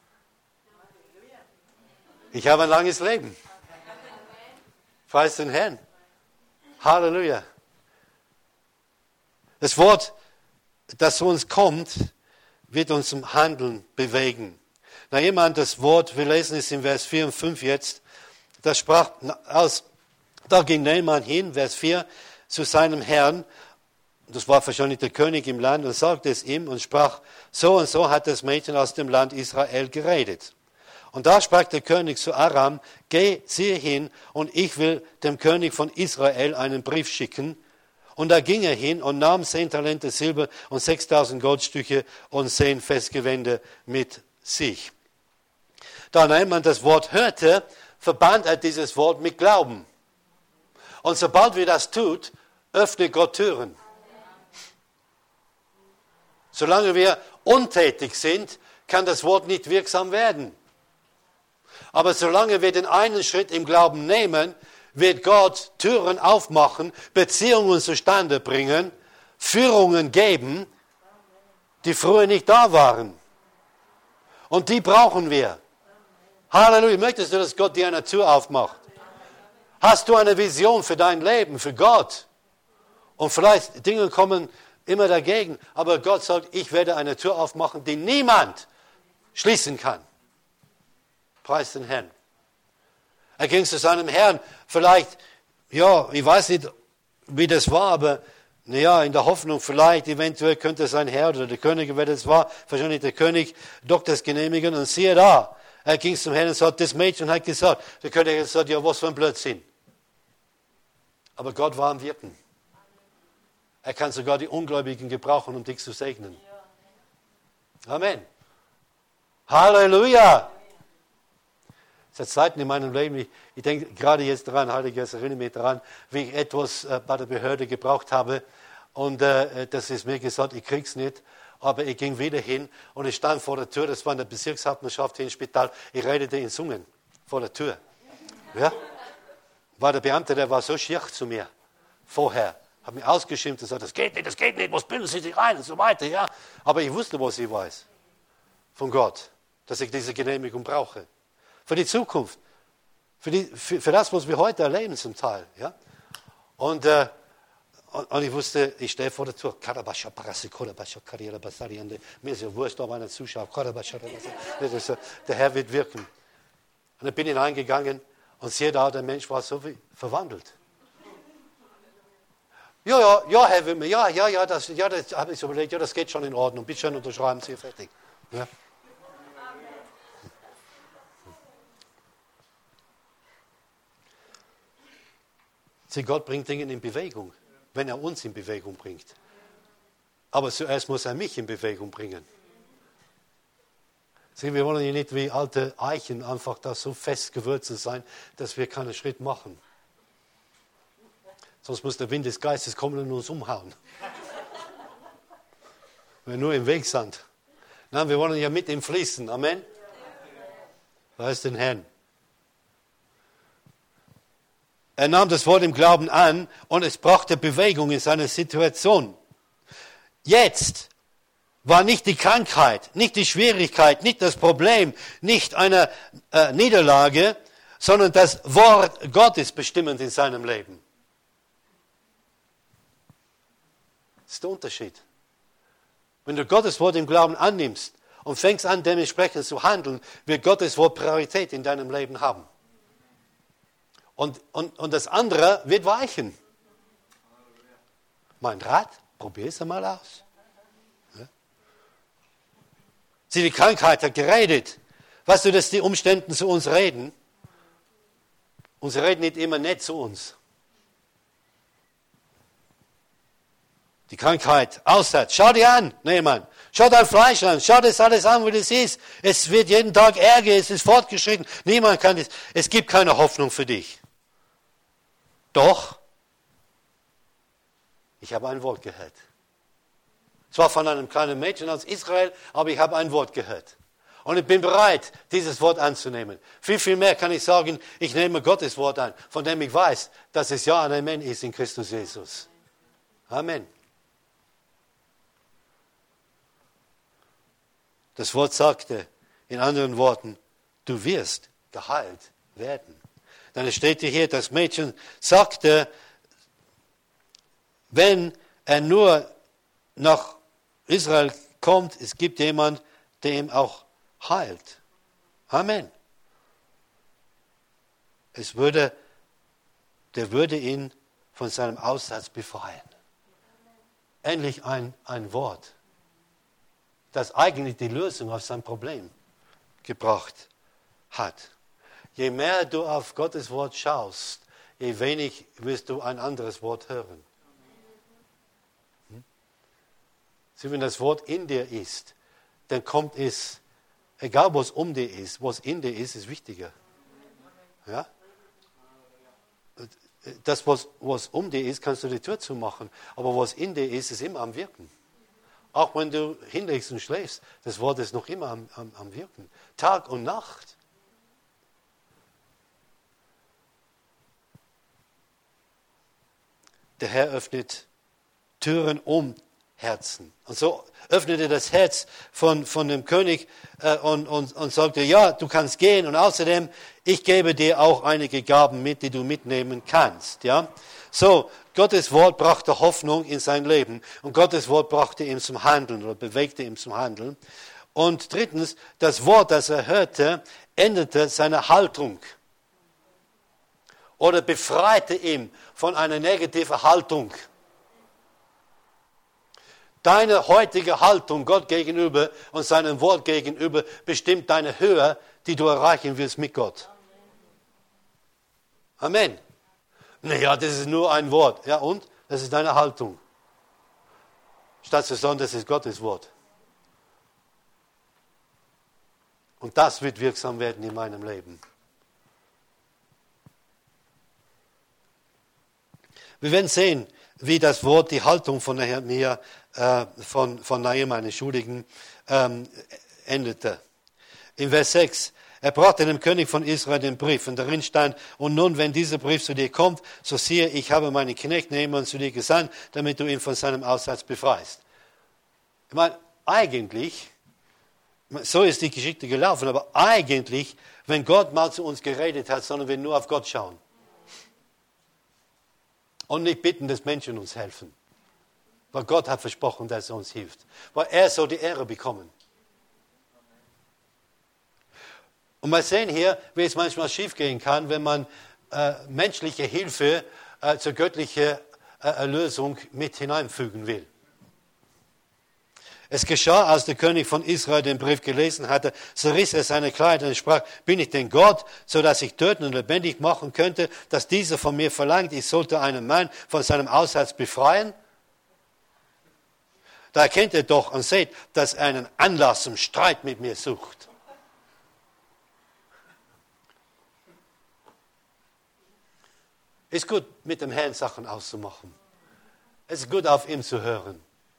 Ich habe ein langes Leben. Preis den Herrn. Halleluja. Das Wort, das zu uns kommt, wird uns zum Handeln bewegen. Na, jemand das Wort, wir lesen es in Vers 4 und 5 jetzt, das sprach aus, da ging Naaman hin, Vers 4, zu seinem Herrn, das war wahrscheinlich der König im Land, und sagte es ihm und sprach, so und so hat das Mädchen aus dem Land Israel geredet. Und da sprach der König zu Aram, geh, ziehe hin, und ich will dem König von Israel einen Brief schicken. Und da ging er hin und nahm 10 Talente Silber und 6.000 Goldstücke und 10 Festgewände mit sich. Da Naaman das Wort hörte, verband er dieses Wort mit Glauben. Und sobald wir das tun, öffnet Gott Türen. Solange wir untätig sind, kann das Wort nicht wirksam werden. Aber solange wir den einen Schritt im Glauben nehmen, wird Gott Türen aufmachen, Beziehungen zustande bringen, Führungen geben, die früher nicht da waren. Und die brauchen wir. Halleluja. Möchtest du, dass Gott dir eine Tür aufmacht? Hast du eine Vision für dein Leben, für Gott? Und vielleicht Dinge kommen immer dagegen, aber Gott sagt, ich werde eine Tür aufmachen, die niemand schließen kann. Preis den Herrn. Er ging zu seinem Herrn, vielleicht, ja, ich weiß nicht, wie das war, aber naja, in der Hoffnung, vielleicht, eventuell könnte sein Herr oder der König, wer das war, wahrscheinlich der König, doch das genehmigen. Und siehe da, er ging zum Herrn und sagte, das Mädchen hat gesagt, der König hat gesagt, ja, was für ein Blödsinn. Aber Gott war am Wirken. Er kann sogar die Ungläubigen gebrauchen, um dich zu segnen. Amen. Halleluja. Es hat Zeiten in meinem Leben, ich denke gerade jetzt daran, Heiliger Geist, erinnere mich daran, wie ich etwas bei der Behörde gebraucht habe. Und das ist mir gesagt, ich krieg's nicht. Aber ich ging wieder hin und ich stand vor der Tür, das war in der Bezirkshauptmannschaft hier im Spital. Ich redete in Zungen vor der Tür. Ja? War der Beamte, der war so schier zu mir vorher. Hat mich ausgeschimpft und gesagt, das geht nicht, was bilden Sie sich rein und so weiter. Ja? Aber ich wusste, was ich weiß von Gott, dass ich diese Genehmigung brauche. Für die Zukunft. Für das, was wir heute erleben zum Teil. Ja? Und ich wusste, ich stehe vor der Tür. Mir ist ja wurscht, ob einer zuschaut. Der Herr wird wirken. Und ich bin hineingegangen und sehe da, der Mensch war so wie verwandelt. Ja, Herr Wimmer, das habe ich so überlegt, ja, das geht schon in Ordnung. Bitte schön unterschreiben Sie, fertig. Ja. Sieh, Gott bringt Dinge in Bewegung, wenn er uns in Bewegung bringt. Aber zuerst muss er mich in Bewegung bringen. Sieh, wir wollen ja nicht wie alte Eichen einfach da so fest gewurzelt sein, dass wir keinen Schritt machen. Sonst muss der Wind des Geistes kommen und uns umhauen. Wenn wir nur im Weg sind. Nein, wir wollen ja mit ihm fließen. Amen. Preis den Herrn. Er nahm das Wort im Glauben an und es brachte Bewegung in seine Situation. Jetzt war nicht die Krankheit, nicht die Schwierigkeit, nicht das Problem, nicht eine Niederlage, sondern das Wort Gottes bestimmend in seinem Leben. Das ist der Unterschied. Wenn du Gottes Wort im Glauben annimmst und fängst an, dementsprechend zu handeln, wird Gottes Wort Priorität in deinem Leben haben. Und das andere wird weichen. Mein Rat, probier es einmal aus. Ja? Sieh, die Krankheit hat geredet. Weißt du, dass die Umstände zu uns reden? Und sie reden nicht immer nett zu uns. Die Krankheit, Aussatz. Schau dir an, Nehmann. Schau dein Fleisch an. Schau das alles an, wie das ist. Es wird jeden Tag ärger, es ist fortgeschritten. Niemand kann es. Es gibt keine Hoffnung für dich. Doch, ich habe ein Wort gehört. Zwar von einem kleinen Mädchen aus Israel, aber ich habe ein Wort gehört. Und ich bin bereit, dieses Wort anzunehmen. Viel, viel mehr kann ich sagen, ich nehme Gottes Wort an, von dem ich weiß, dass es Ja und Amen ist in Christus Jesus. Amen. Das Wort sagte, in anderen Worten, du wirst geheilt werden. Dann steht hier, das Mädchen sagte, wenn er nur nach Israel kommt, es gibt jemand, der ihm auch heilt. Amen. Der würde ihn von seinem Aussatz befreien. Endlich ein Wort, das eigentlich die Lösung auf sein Problem gebracht hat. Je mehr du auf Gottes Wort schaust, je wenig wirst du ein anderes Wort hören. So, wenn das Wort in dir ist, dann kommt es, egal was um dir ist, was in dir ist wichtiger. Ja? Das, was um dir ist, kannst du die Tür zumachen, aber was in dir ist immer am Wirken. Auch wenn du hinlegst und schläfst, das Wort ist noch immer am Wirken. Tag und Nacht. Der Herr öffnet Türen um Herzen. Und so öffnete das Herz von dem König und sagte, ja, du kannst gehen und außerdem, ich gebe dir auch einige Gaben mit, die du mitnehmen kannst. Ja? So, Gottes Wort brachte Hoffnung in sein Leben und Gottes Wort brachte ihn zum Handeln oder bewegte ihn zum Handeln. Und drittens, das Wort, das er hörte, änderte seine Haltung oder befreite ihn von einer negativen Haltung. Deine heutige Haltung Gott gegenüber und seinem Wort gegenüber bestimmt deine Höhe, die du erreichen willst mit Gott. Amen. Naja, das ist nur ein Wort. Ja und? Das ist deine Haltung. Statt zu sagen, das ist Gottes Wort. Und das wird wirksam werden in meinem Leben. Wir werden sehen, wie das Wort, die Haltung von Nehemia, von Nehemia, einen Schuldigen, endete. In Vers 6, er brachte dem König von Israel den Brief und darin stand, und nun, wenn dieser Brief zu dir kommt, so siehe, ich habe meinen Knecht Nehemia zu dir gesandt, damit du ihn von seinem Aussatz befreist. Ich meine, eigentlich, so ist die Geschichte gelaufen, aber eigentlich, wenn Gott mal zu uns geredet hat, sollen wir nur auf Gott schauen. Und nicht bitten, dass Menschen uns helfen. Weil Gott hat versprochen, dass er uns hilft. Weil er soll die Ehre bekommen. Und wir sehen hier, wie es manchmal schiefgehen kann, wenn man menschliche Hilfe zur göttlichen Erlösung mit hineinfügen will. Es geschah, als der König von Israel den Brief gelesen hatte, so riss er seine Kleider und sprach, bin ich denn Gott, so dass ich töten und lebendig machen könnte, dass dieser von mir verlangt, ich sollte einen Mann von seinem Aussatz befreien? Da erkennt er doch und seht, dass er einen Anlass zum Streit mit mir sucht. Es ist gut, mit dem Herrn Sachen auszumachen. Es ist gut, auf ihn zu hören.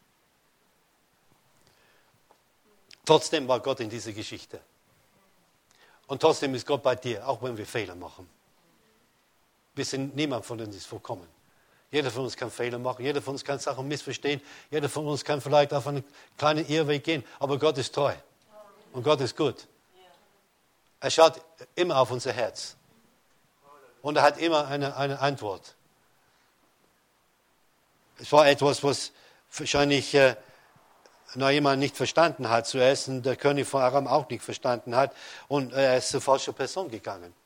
Trotzdem war Gott in dieser Geschichte. Und trotzdem ist Gott bei dir, auch wenn wir Fehler machen. Niemand von uns ist vollkommen. Jeder von uns kann Fehler machen, jeder von uns kann Sachen missverstehen, jeder von uns kann vielleicht auf einen kleinen Irrweg gehen, aber Gott ist treu. Und Gott ist gut. Er schaut immer auf unser Herz. Und er hat immer eine Antwort. Es war etwas, was wahrscheinlich jemand nicht verstanden hat zuerst und der König von Aram auch nicht verstanden hat und er ist zur falschen Person gegangen.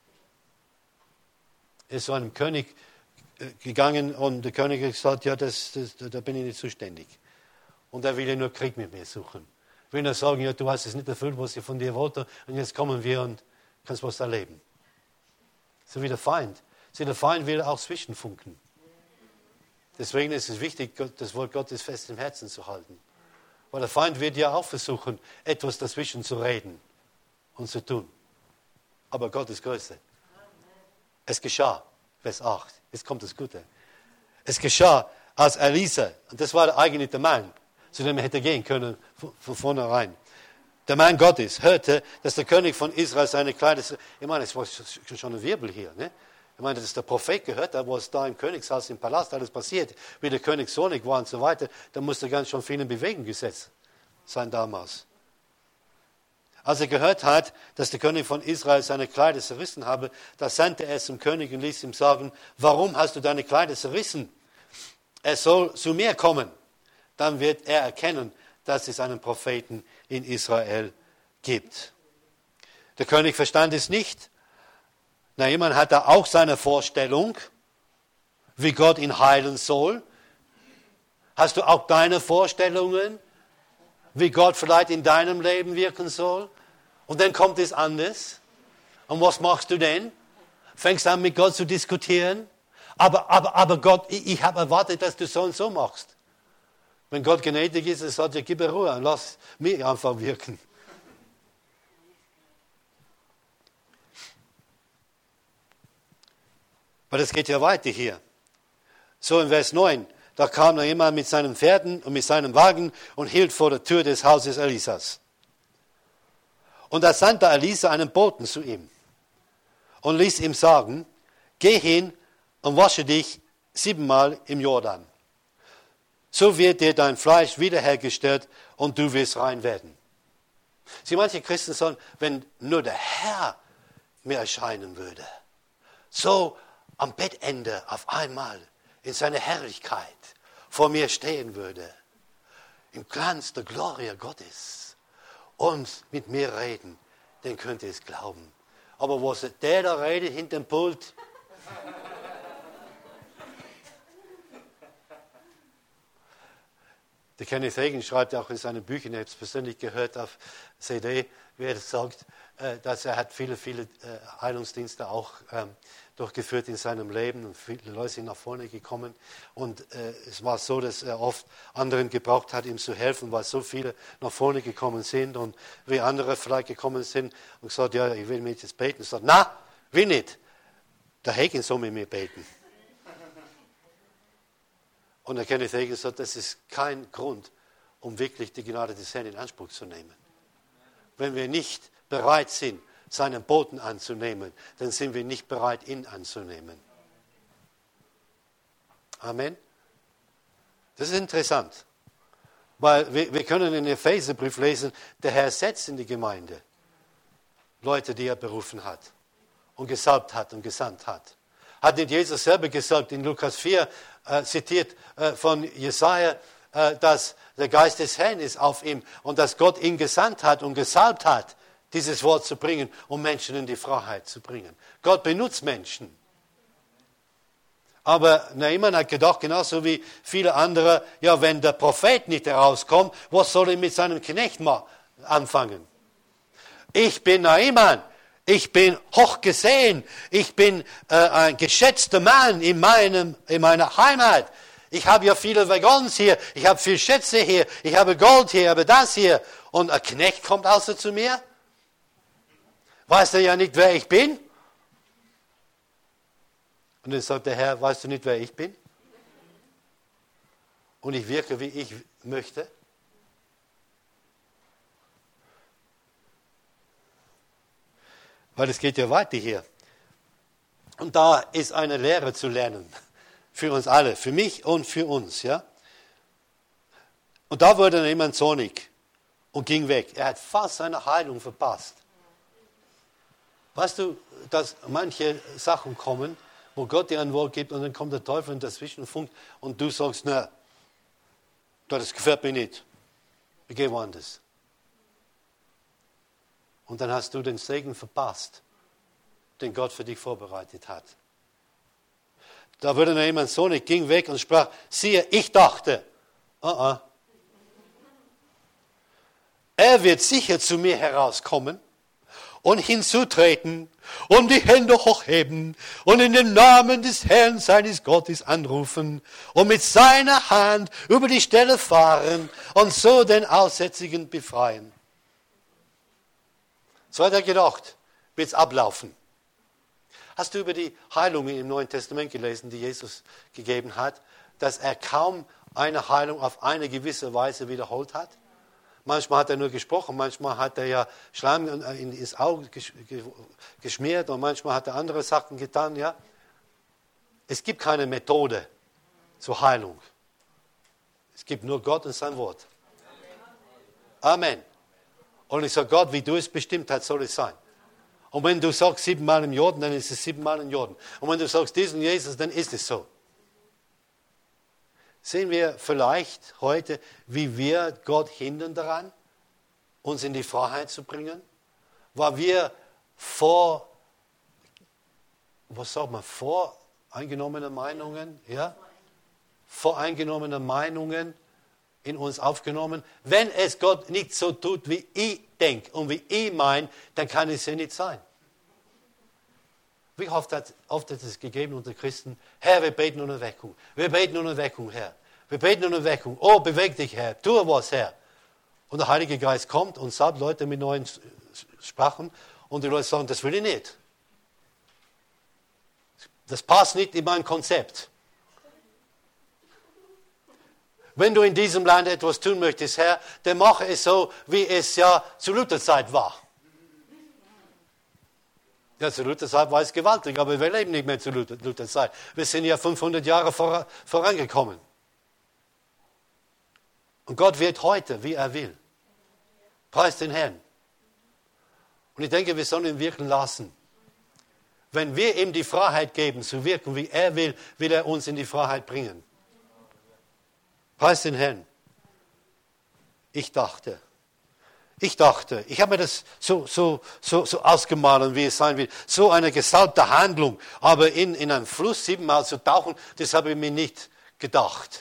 Er ist zu einem König gegangen und der König hat gesagt, ja, da bin ich nicht zuständig. Und er will ja nur Krieg mit mir suchen. Will nur sagen, ja, du hast es nicht erfüllt, was ich von dir wollte und jetzt kommen wir und kannst was erleben. So wie der Feind. Der Feind will auch zwischenfunken. Deswegen ist es wichtig, das Wort Gottes fest im Herzen zu halten. Weil der Feind wird ja auch versuchen, etwas dazwischen zu reden und zu tun. Aber Gott ist größer. Es geschah, Vers 8, jetzt kommt das Gute. Es geschah, als Elisa, und das war eigentlich der Mann, zu dem er hätte gehen können, von vornherein. Der Mann Gottes hörte, dass der König von Israel seine Kleider, ich meine, es war schon ein Wirbel hier, ne? Ich meine, dass der Prophet gehört hat, was da im Königshaus, im Palast alles passiert, wie der König zornig war und so weiter, da musste ganz schön viel in Bewegung gesetzt sein damals. Als er gehört hat, dass der König von Israel seine Kleider zerrissen habe, da sandte er es zum König und ließ ihm sagen, warum hast du deine Kleider zerrissen? Er soll zu mir kommen, dann wird er erkennen, dass es einen Propheten in Israel gibt. Der König verstand es nicht. Naaman hatte auch seine Vorstellung, wie Gott ihn heilen soll. Hast du auch deine Vorstellungen, wie Gott vielleicht in deinem Leben wirken soll? Und dann kommt es anders. Und was machst du denn? Fängst an, mit Gott zu diskutieren? Aber Gott, ich habe erwartet, dass du so und so machst. Wenn Gott gnädig ist, er sagt, ja, gib mir Ruhe und lass mich einfach wirken. Aber das geht ja weiter hier. So in Vers 9, da kam noch jemand mit seinen Pferden und mit seinem Wagen und hielt vor der Tür des Hauses Elisas. Und da sandte Elisa einen Boten zu ihm und ließ ihm sagen, geh hin und wasche dich 7-mal im Jordan. So wird dir dein Fleisch wiederhergestellt und du wirst rein werden. Sie, manche Christen sagen, wenn nur der Herr mir erscheinen würde, so am Bettende auf einmal in seiner Herrlichkeit vor mir stehen würde, im Glanz der Glorie Gottes und mit mir reden, dann könnte ich es glauben. Aber was der da redet hinter dem Pult? Der Kenneth Hagin schreibt auch in seinen Büchern, ich habe es persönlich gehört auf CD, wie er das sagt, dass er hat viele Heilungsdienste auch durchgeführt in seinem Leben und viele Leute sind nach vorne gekommen. Und es war so, dass er oft anderen gebraucht hat, ihm zu helfen, weil so viele nach vorne gekommen sind und wie andere vielleicht gekommen sind und gesagt, ja, ich will mit jetzt beten. Ich sage, na, will nicht. Der Hagin soll mit mir beten. Und der Kenneth Hagin sagt, das ist kein Grund, um wirklich die Gnade des Herrn in Anspruch zu nehmen. Wenn wir nicht bereit sind, seinen Boten anzunehmen, dann sind wir nicht bereit, ihn anzunehmen. Amen. Das ist interessant, weil wir können in Epheserbrief lesen, der Herr setzt in die Gemeinde Leute, die er berufen hat und gesalbt hat und gesandt hat. Hat nicht Jesus selber gesagt, in Lukas 4, zitiert von Jesaja, dass der Geist des Herrn ist auf ihm und dass Gott ihn gesandt hat und gesalbt hat, dieses Wort zu bringen, um Menschen in die Freiheit zu bringen. Gott benutzt Menschen. Aber Naaman hat gedacht, genauso wie viele andere, ja, wenn der Prophet nicht herauskommt, was soll er mit seinem Knecht mal anfangen? Ich bin Naaman. Ich bin hochgesehen. Ich bin ein geschätzter Mann in meiner Heimat. Ich habe ja viele Waggons hier. Ich habe viele Schätze hier. Ich habe Gold hier, ich habe das hier. Und ein Knecht kommt also zu mir? Weiß er ja nicht, wer ich bin? Und dann sagt der Herr, weißt du nicht, wer ich bin? Und ich wirke, wie ich möchte? Weil es geht ja weiter hier. Und da ist eine Lehre zu lernen. Für uns alle. Für mich und für uns. Ja? Und da wurde jemand zornig und ging weg. Er hat fast seine Heilung verpasst. Weißt du, dass manche Sachen kommen, wo Gott dir ein Wort gibt und dann kommt der Teufel und dazwischen funkt und du sagst, na, das gefällt mir nicht. Ich gehe woanders. Und dann hast du den Segen verpasst, den Gott für dich vorbereitet hat. Da wurde noch jemand zornig, ging weg und sprach, siehe, ich dachte, er wird sicher zu mir herauskommen und hinzutreten und die Hände hochheben und in den Namen des Herrn seines Gottes anrufen und mit seiner Hand über die Stelle fahren und so den Aussätzigen befreien. So hat er gedacht, wird es ablaufen. Hast du über die Heilungen im Neuen Testament gelesen, die Jesus gegeben hat, dass er kaum eine Heilung auf eine gewisse Weise wiederholt hat? Manchmal hat er nur gesprochen, manchmal hat er ja Schleim ins Auge geschmiert und manchmal hat er andere Sachen getan. Ja? Es gibt keine Methode zur Heilung. Es gibt nur Gott und sein Wort. Amen. Und ich sage, Gott, wie du es bestimmt hast, soll es sein. Und wenn du sagst 7-mal im Jordan, dann ist es 7-mal im Jordan. Und wenn du sagst diesen Jesus, dann ist es so. Sehen wir vielleicht heute, wie wir Gott hindern daran, uns in die Freiheit zu bringen? Weil wir voreingenommene Meinungen, ja? Voreingenommene Meinungen in uns aufgenommen. Wenn es Gott nicht so tut, wie ich denke und wie ich meine, dann kann es ja nicht sein. Wie oft hat es gegeben unter Christen, Herr, wir beten um Erweckung. Wir beten um Erweckung, Herr. Wir beten um Erweckung. Oh, beweg dich, Herr. Tue was, Herr. Und der Heilige Geist kommt und sagt Leute mit neuen Sprachen und die Leute sagen, das will ich nicht. Das passt nicht in mein Konzept. Wenn du in diesem Land etwas tun möchtest, Herr, dann mache es so, wie es ja zur Lutherzeit war. Ja, zur Lutherzeit war es gewaltig, aber wir leben nicht mehr zur Lutherzeit. Wir sind ja 500 Jahre vorangekommen. Und Gott wird heute, wie er will. Preis den Herrn. Und ich denke, wir sollen ihn wirken lassen. Wenn wir ihm die Freiheit geben, zu wirken, wie er will, will er uns in die Freiheit bringen. Preis den Herrn. Ich dachte, ich habe mir das so ausgemalt, wie es sein will. So eine gesalbte Handlung, aber in einem Fluss 7-mal zu tauchen, das habe ich mir nicht gedacht.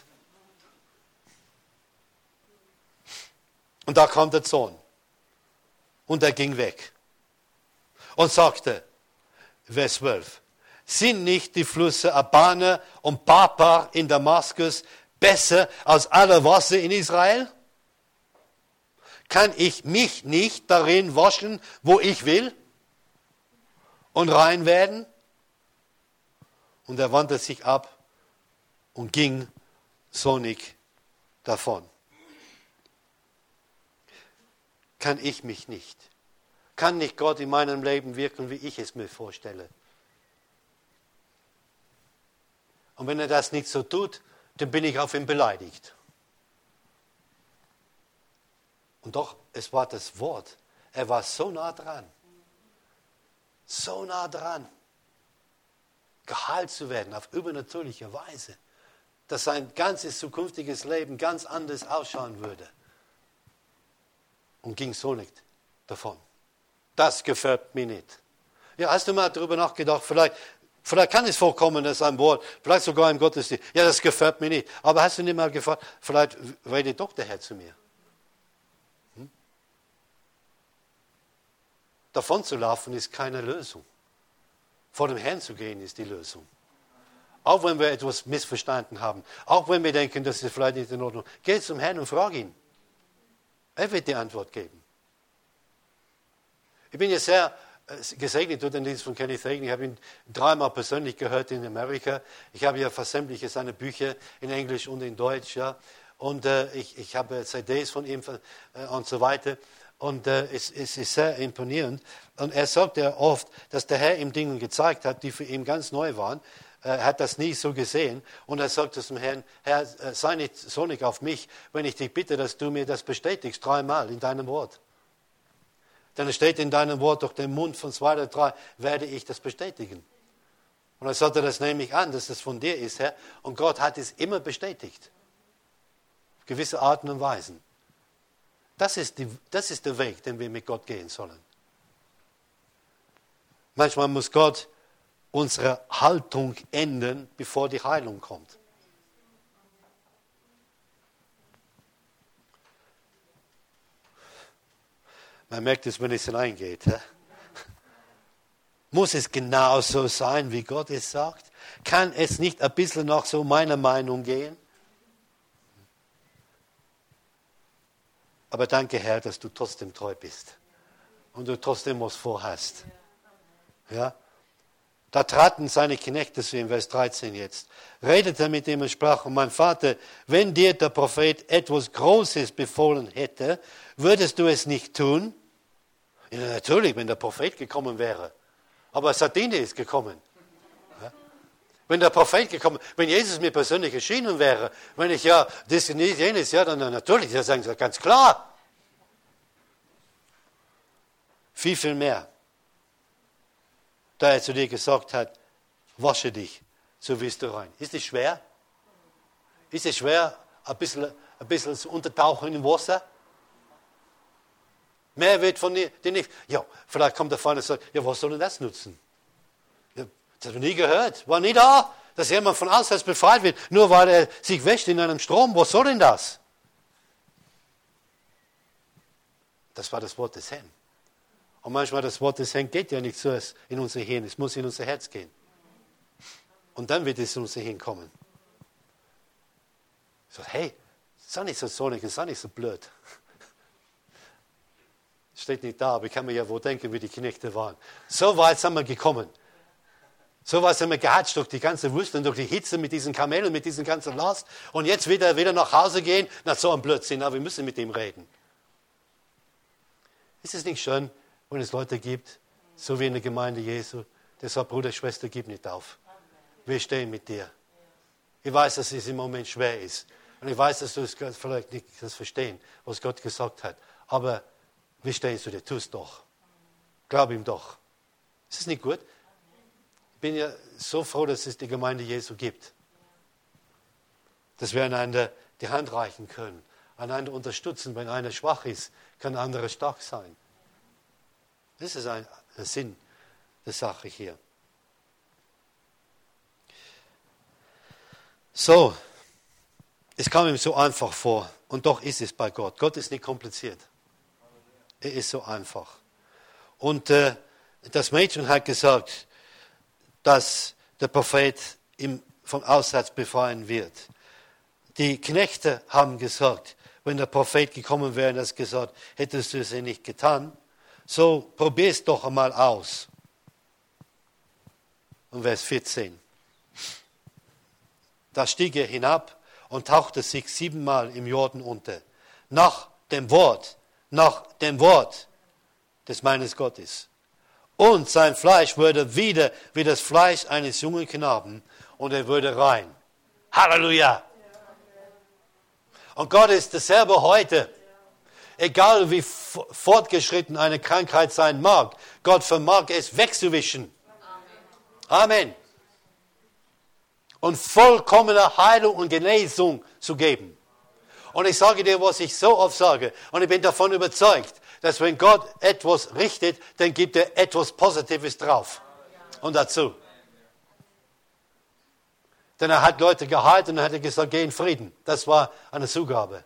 Und da kam der Zorn. Und er ging weg. Und sagte, Vers 12, sind nicht die Flüsse Abana und Pharpar in Damaskus besser als alle Wasser in Israel? Kann ich mich nicht darin waschen, wo ich will und rein werden? Und er wandte sich ab und ging zornig davon. Kann ich mich nicht? Kann nicht Gott in meinem Leben wirken, wie ich es mir vorstelle? Und wenn er das nicht so tut, dann bin ich auf ihn beleidigt. Und doch, es war das Wort. Er war so nah dran. So nah dran. Geheilt zu werden auf übernatürliche Weise. Dass sein ganzes zukünftiges Leben ganz anders ausschauen würde. Und ging so nicht davon. Das gefällt mir nicht. Ja, hast du mal darüber nachgedacht, vielleicht kann es vorkommen, dass ein Wort, vielleicht sogar im Gottesdienst, ja, das gefällt mir nicht. Aber hast du nicht mal gefragt, vielleicht redet doch der Herr zu mir. Davon zu laufen ist keine Lösung. Vor dem Herrn zu gehen ist die Lösung. Auch wenn wir etwas missverstanden haben, auch wenn wir denken, das ist vielleicht nicht in Ordnung, geh zum Herrn und frag ihn. Er wird die Antwort geben. Ich bin ja sehr gesegnet durch den Dienst von Kenneth Hagin. Ich habe ihn 3-mal persönlich gehört in Amerika. Ich habe ja fast sämtliche seiner Bücher in Englisch und in Deutsch. Ja. Und ich habe CDs von ihm und so weiter. Und es ist sehr imponierend. Und er sagt ja oft, dass der Herr ihm Dinge gezeigt hat, die für ihn ganz neu waren. Er hat das nie so gesehen. Und er sagt zum Herrn, Herr, sei nicht zornig auf mich, wenn ich dich bitte, dass du mir das bestätigst, 3-mal in deinem Wort. Denn es steht in deinem Wort, durch den Mund von 2 oder 3 werde ich das bestätigen. Und er sagte, das nehme ich an, dass das von dir ist, Herr. Und Gott hat es immer bestätigt. Auf gewisse Arten und Weisen. Das ist der Weg, den wir mit Gott gehen sollen. Manchmal muss Gott unsere Haltung ändern, bevor die Heilung kommt. Man merkt es, wenn es hineingeht. Muss es genauso sein, wie Gott es sagt? Kann es nicht ein bisschen nach so meiner Meinung gehen? Aber danke, Herr, dass du trotzdem treu bist und du trotzdem was vorhast. Ja? Da traten seine Knechte zu ihm, Vers 13 jetzt. Redete mit ihm und sprach, mein Vater, wenn dir der Prophet etwas Großes befohlen hätte, würdest du es nicht tun? Ja, natürlich, wenn der Prophet gekommen wäre. Aber Sardine ist gekommen. Ja? Wenn der Prophet gekommen, wenn Jesus mir persönlich erschienen wäre, wenn ich ja das und jenes, ja, dann natürlich, das sagen sie ganz klar. Viel, viel mehr. Da er zu dir gesagt hat, wasche dich, so wirst du rein. Ist es schwer? Ist es schwer, ein bisschen zu untertauchen im Wasser? Mehr wird von dir nicht. Ja, vielleicht kommt der Feind und sagt, ja, was soll denn das nutzen? Ja, das habe ich nie gehört, war nie da, dass jemand von außerhalb befreit wird, nur weil er sich wäscht in einem Strom. Was soll denn das? Das war das Wort des Herrn. Und manchmal das Wort des Herrn geht ja nicht zuerst in unser Hirn, es muss in unser Herz gehen. Und dann wird es in unser Hirn kommen. So, hey, sei nicht so zornig, sei nicht so blöd. Steht nicht da, aber ich kann mir ja wohl denken, wie die Knechte waren. So weit sind wir gekommen. So weit sind wir gehatscht durch die ganze Wüste und durch die Hitze mit diesen Kamelen, mit diesen ganzen Last. Und jetzt wieder nach Hause gehen, na so ein Blödsinn, aber wir müssen mit ihm reden. Ist es nicht schön, wenn es Leute gibt, so wie in der Gemeinde Jesu, der sagt, Bruder, Schwester, gib nicht auf. Wir stehen mit dir. Ich weiß, dass es im Moment schwer ist. Und ich weiß, dass du es vielleicht nicht verstehen, was Gott gesagt hat. Aber wir stehen zu dir, tu es doch. Glaub ihm doch. Ist es nicht gut? Ich bin ja so froh, dass es die Gemeinde Jesu gibt. Dass wir einander die Hand reichen können, einander unterstützen. Wenn einer schwach ist, kann der andere stark sein. Das ist der Sinn der Sache hier. So, es kam ihm so einfach vor und doch ist es bei Gott. Gott ist nicht kompliziert. Er ist so einfach. Und das Mädchen hat gesagt, dass der Prophet ihn vom Aussatz befreien wird. Die Knechte haben gesagt, wenn der Prophet gekommen wäre und das gesagt, hättest du es nicht getan. So, probier es doch einmal aus. Und Vers 14. Da stieg er hinab und tauchte sich 7-mal im Jordan unter. Nach dem Wort des meines Gottes. Und sein Fleisch wurde wieder wie das Fleisch eines jungen Knaben und er wurde rein. Halleluja! Und Gott ist dasselbe heute. Egal wie fortgeschritten eine Krankheit sein mag, Gott vermag es wegzuwischen. Amen. Und vollkommene Heilung und Genesung zu geben. Und ich sage dir, was ich so oft sage, und ich bin davon überzeugt, dass wenn Gott etwas richtet, dann gibt er etwas Positives drauf. Und dazu. Denn er hat Leute geheilt und er hat gesagt, geh in Frieden. Das war eine Zugabe.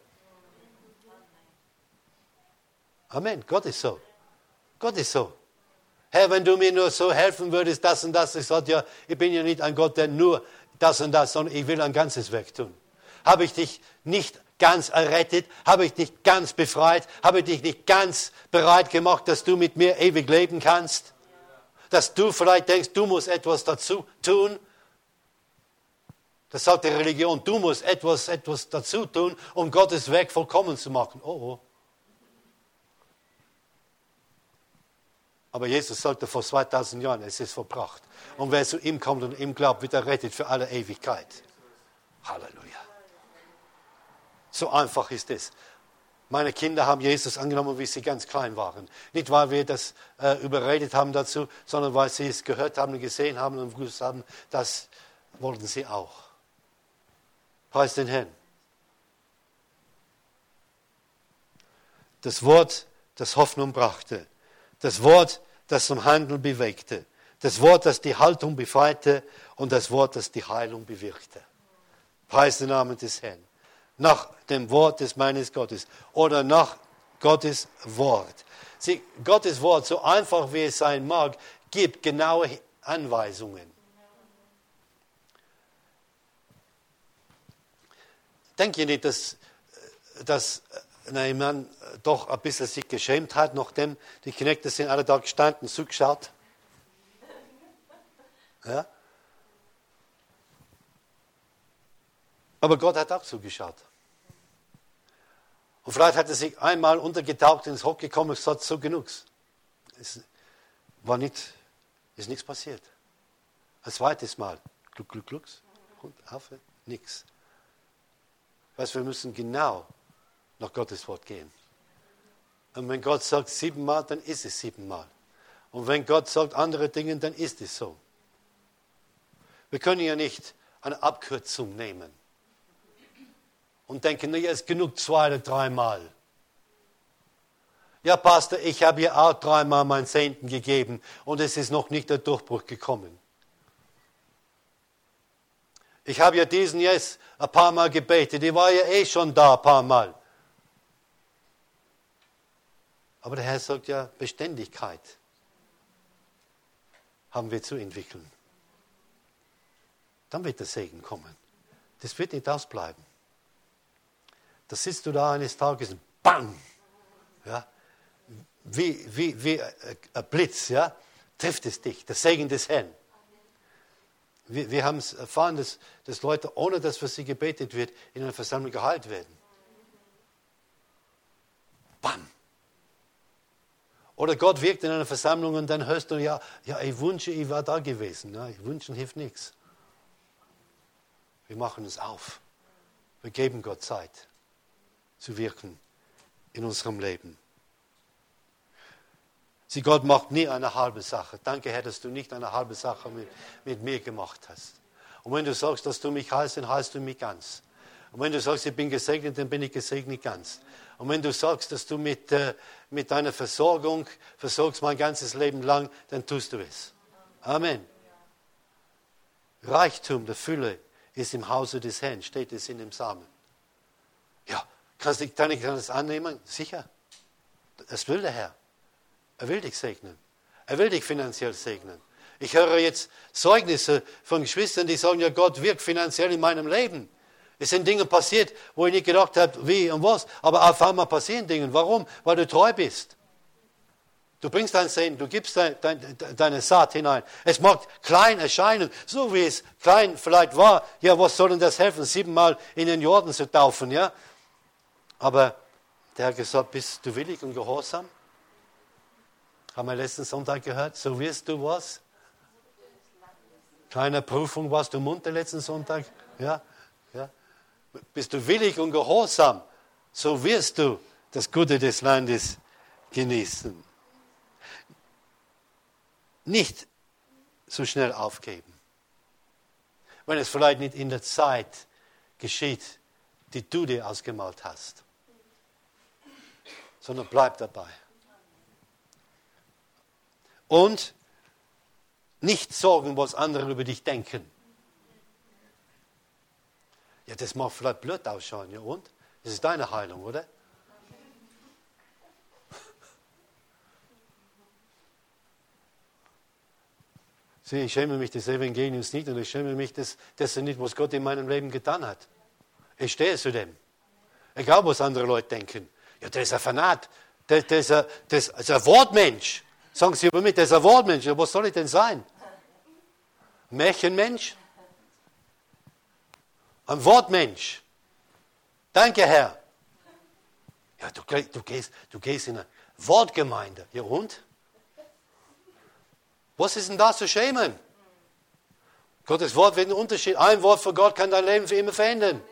Amen. Gott ist so. Gott ist so. Herr, wenn du mir nur so helfen würdest, das und das. Ich sage, ja, ich bin ja nicht ein Gott, der nur das und das, sondern ich will ein ganzes Werk tun. Habe ich dich nicht ganz errettet? Habe ich dich ganz befreit? Habe ich dich nicht ganz bereit gemacht, dass du mit mir ewig leben kannst? Dass du vielleicht denkst, du musst etwas dazu tun? Das sagt die Religion, du musst etwas dazu tun, um Gottes Werk vollkommen zu machen. Oh. Aber Jesus sagte vor 2000 Jahren, es ist vollbracht. Und wer zu ihm kommt und ihm glaubt, wird errettet für alle Ewigkeit. Halleluja. So einfach ist es. Meine Kinder haben Jesus angenommen, wie sie ganz klein waren. Nicht, weil wir das überredet haben dazu, sondern weil sie es gehört haben und gesehen haben und gewusst haben, das wollten sie auch. Preis den Herrn. Das Wort, das Hoffnung brachte. Das Wort, das zum Handeln bewegte. Das Wort, das die Haltung befreite. Und das Wort, das die Heilung bewirkte. Preis den Namen des Herrn. Nach dem Wort des meines Gottes. Oder nach Gottes Wort. Sieh, Gottes Wort, so einfach wie es sein mag, gibt genaue Anweisungen. Denkt ihr nicht, dass ein Mann doch ein bisschen sich geschämt hat, nachdem die Knechte sind alle da gestanden, zugeschaut? Ja? Aber Gott hat auch zugeschaut. Und vielleicht hat er sich einmal untergetaucht ins Hock gekommen und gesagt, so genug. Es ist nichts passiert. Ein zweites Mal. Gluck, gluck, gluck. Und auf, nichts. Weißt du, wir müssen genau nach Gottes Wort gehen. Und wenn Gott sagt 7-mal, dann ist es 7-mal. Und wenn Gott sagt andere Dinge, dann ist es so. Wir können ja nicht eine Abkürzung nehmen und denken, ja, ist genug 2 oder 3 Mal. Ja, Pastor, ich habe ja auch 3 Mal meinen Zehnten gegeben und es ist noch nicht der Durchbruch gekommen. Ich habe ja diesen jetzt ein paar Mal gebetet, die war ja eh schon da ein paar Mal. Aber der Herr sagt ja, Beständigkeit haben wir zu entwickeln. Dann wird der Segen kommen. Das wird nicht ausbleiben. Da sitzt du da eines Tages und bang! Ja, wie ein Blitz, ja, trifft es dich, der Segen des Herrn. Wir haben es erfahren, dass Leute, ohne dass für sie gebetet wird, in einer Versammlung geheilt werden. Bam! Oder Gott wirkt in einer Versammlung und dann hörst du, ja, ich wünsche, ich war da gewesen. Ja, wünschen hilft nichts. Wir machen uns auf. Wir geben Gott Zeit zu wirken in unserem Leben. Sieh, Gott macht nie eine halbe Sache. Danke, Herr, dass du nicht eine halbe Sache mit mir gemacht hast. Und wenn du sagst, dass du mich heilst, dann heilst du mich ganz. Und wenn du sagst, ich bin gesegnet, dann bin ich gesegnet ganz. Und wenn du sagst, dass du mit deiner Versorgung versorgst mein ganzes Leben lang, dann tust du es. Amen. Reichtum der Fülle ist im Hause des Herrn, steht es in dem Samen. Ja, kann ich das annehmen? Sicher. Das will der Herr. Er will dich segnen. Er will dich finanziell segnen. Ich höre jetzt Zeugnisse von Geschwistern, die sagen, ja, Gott wirkt finanziell in meinem Leben. Es sind Dinge passiert, wo ich nicht gedacht habe, wie und was. Aber auf einmal passieren Dinge. Warum? Weil du treu bist. Du bringst dein Segen, du gibst deine Saat hinein. Es mag klein erscheinen, so wie es klein vielleicht war. Ja, was soll denn das helfen, 7-mal in den Jordan zu taufen, ja? Aber der hat gesagt, bist du willig und gehorsam? Haben wir letzten Sonntag gehört, so wirst du was? Kleine Prüfung warst du munter letzten Sonntag? Ja, ja. Bist du willig und gehorsam, so wirst du das Gute des Landes genießen. Nicht so schnell aufgeben. Wenn es vielleicht nicht in der Zeit geschieht, die du dir ausgemalt hast. Sondern bleib dabei. Und nicht sorgen, was andere über dich denken. Ja, das mag vielleicht blöd ausschauen, ja und? Das ist deine Heilung, oder? Sieh, ich schäme mich des Evangeliums nicht und ich schäme mich dessen nicht, was Gott in meinem Leben getan hat. Ich stehe zu dem. Egal, was andere Leute denken. Ja, der ist ein Fanat. Der ist ein Wortmensch. Sagen Sie über mich, der ist ein Wortmensch. Ja, was soll ich denn sein? Ein Märchenmensch? Ein Wortmensch. Danke, Herr. Ja, du gehst in eine Wortgemeinde. Ja, und? Was ist denn da zu schämen? Gottes Wort wird einen Unterschied. Ein Wort von Gott kann dein Leben für immer verändern.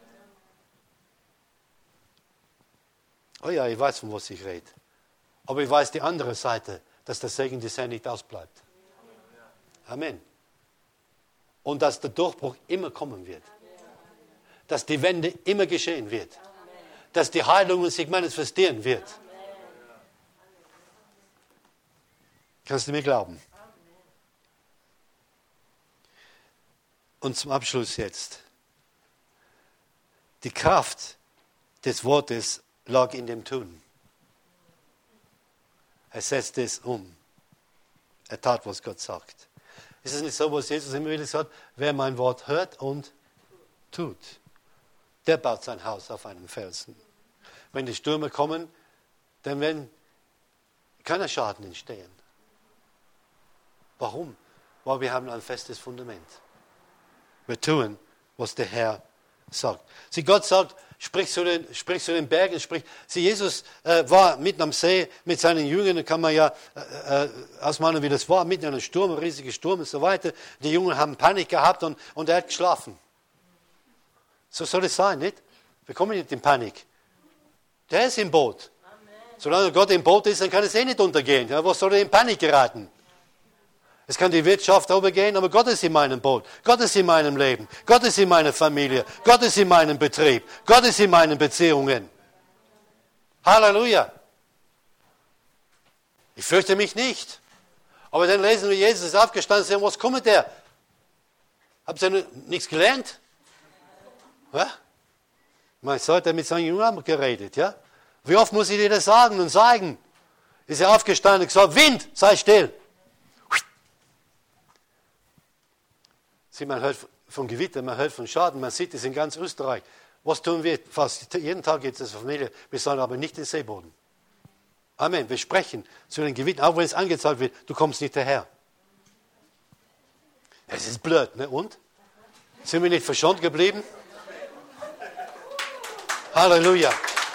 Oh ja, ich weiß, von was ich rede. Aber ich weiß die andere Seite, dass der Segen des Herrn nicht ausbleibt. Amen. Und dass der Durchbruch immer kommen wird. Dass die Wende immer geschehen wird. Dass die Heilung sich manifestieren wird. Kannst du mir glauben? Und zum Abschluss jetzt. Die Kraft des Wortes lag in dem Tun. Er setzte es um. Er tat, was Gott sagt. Ist es nicht so, was Jesus immer wieder sagt? Wer mein Wort hört und tut, der baut sein Haus auf einem Felsen. Wenn die Stürme kommen, dann wird keiner Schaden entstehen. Warum? Weil wir haben ein festes Fundament. Wir tun, was der Herr sagt. Sieh, Gott sagt, sprich zu den Bergen, sprich. Sieh, Jesus war mitten am See mit seinen Jüngern, da kann man ja ausmalen, wie das war, mitten in einem Sturm, ein riesiger Sturm und so weiter. Die Jünger haben Panik gehabt und er hat geschlafen. So soll es sein, nicht? Wir kommen nicht in Panik. Der ist im Boot. Solange Gott im Boot ist, dann kann es eh nicht untergehen. Ja, was soll er in Panik geraten? Es kann die Wirtschaft übergehen, aber Gott ist in meinem Boot. Gott ist in meinem Leben. Gott ist in meiner Familie. Gott ist in meinem Betrieb. Gott ist in meinen Beziehungen. Halleluja. Ich fürchte mich nicht. Aber dann lesen wir, Jesus ist aufgestanden und sagen, was kommt der? Habt ihr nichts gelernt? Ja? Man sollte mit seinen Jüngern geredet, ja? Wie oft muss ich dir das sagen und zeigen? Ist er aufgestanden und gesagt, Wind, sei still. Sieh, man hört von Gewitter, man hört von Schaden, man sieht es in ganz Österreich. Was tun wir? Fast jeden Tag geht es als Familie. Wir sollen aber nicht den Seeboden. Amen. Wir sprechen zu den Gewittern, auch wenn es angezeigt wird, du kommst nicht daher. Es ist blöd, ne? Und? Sind wir nicht verschont geblieben? Halleluja.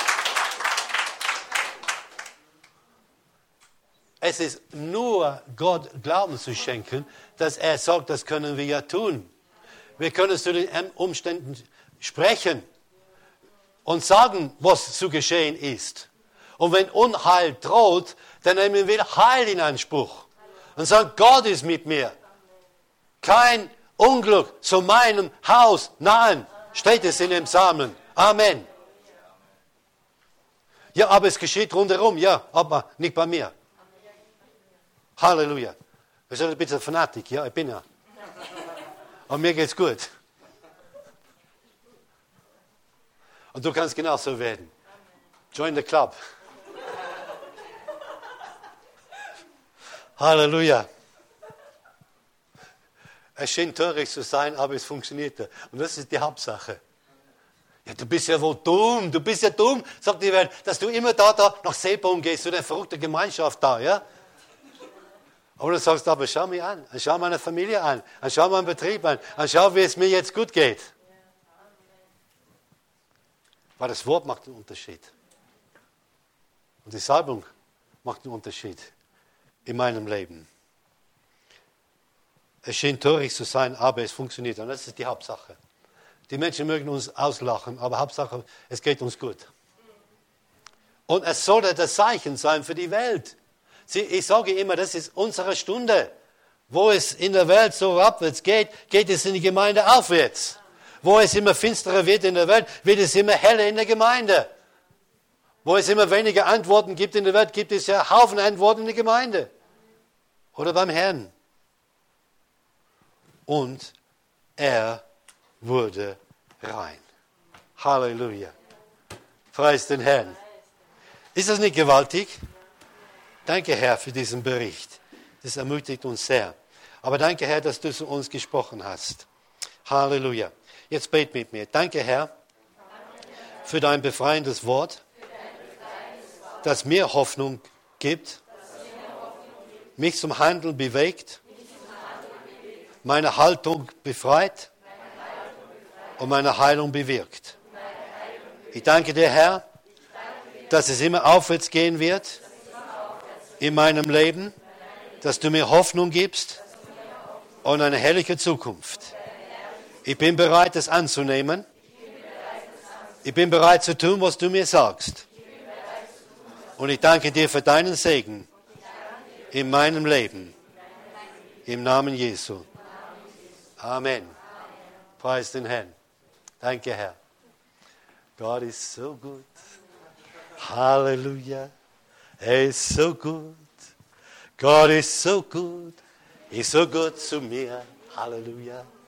Es ist nur Gott Glauben zu schenken, dass er sagt, das können wir ja tun. Wir können zu den Umständen sprechen und sagen, was zu geschehen ist. Und wenn Unheil droht, dann nehmen wir Heil in Anspruch und sagen, Gott ist mit mir. Kein Unglück zu meinem Haus nahen, steht es in dem Psalmen. Amen. Ja, aber es geschieht rundherum. Ja, aber nicht bei mir. Halleluja. Wir sind ein bisschen Fanatik. Ja, ich bin ja. Aber mir geht's gut. Und du kannst genauso werden. Join the club. Halleluja. Es schien töricht zu sein, aber es funktionierte. Und das ist die Hauptsache. Ja, du bist ja wohl dumm, du bist ja dumm, sagt die Welt, dass du immer da nach Seebohm gehst, zu der verrückten Gemeinschaft da, ja? Aber du sagst, aber schau mich an, schau meine Familie an, schau meinen Betrieb an, schau, wie es mir jetzt gut geht. Weil das Wort macht einen Unterschied. Und die Salbung macht einen Unterschied in meinem Leben. Es schien töricht zu sein, aber es funktioniert. Und das ist die Hauptsache. Die Menschen mögen uns auslachen, aber Hauptsache, es geht uns gut. Und es sollte das Zeichen sein für die Welt. Ich sage immer, das ist unsere Stunde. Wo es in der Welt so abwärts geht, geht es in die Gemeinde aufwärts. Wo es immer finsterer wird in der Welt, wird es immer heller in der Gemeinde. Wo es immer weniger Antworten gibt in der Welt, gibt es ja Haufen Antworten in der Gemeinde. Oder beim Herrn. Und er wurde rein. Halleluja. Preis den Herrn. Ist das nicht gewaltig? Danke, Herr, für diesen Bericht. Das ermutigt uns sehr. Aber danke, Herr, dass du zu uns gesprochen hast. Halleluja. Jetzt bet mit mir. Danke, Herr, für dein befreiendes Wort, das mir Hoffnung gibt, mich zum Handeln bewegt, meine Haltung befreit und meine Heilung bewirkt. Ich danke dir, Herr, dass es immer aufwärts gehen wird in meinem Leben, dass du mir Hoffnung gibst und eine herrliche Zukunft. Ich bin bereit, es anzunehmen. Ich bin bereit zu tun, was du mir sagst. Und ich danke dir für deinen Segen in meinem Leben. Im Namen Jesu. Amen. Preis den Herrn. Danke, Herr. Gott ist so gut. Halleluja. Er ist so gut. Gott ist so gut. Ist so gut zu mir. Halleluja.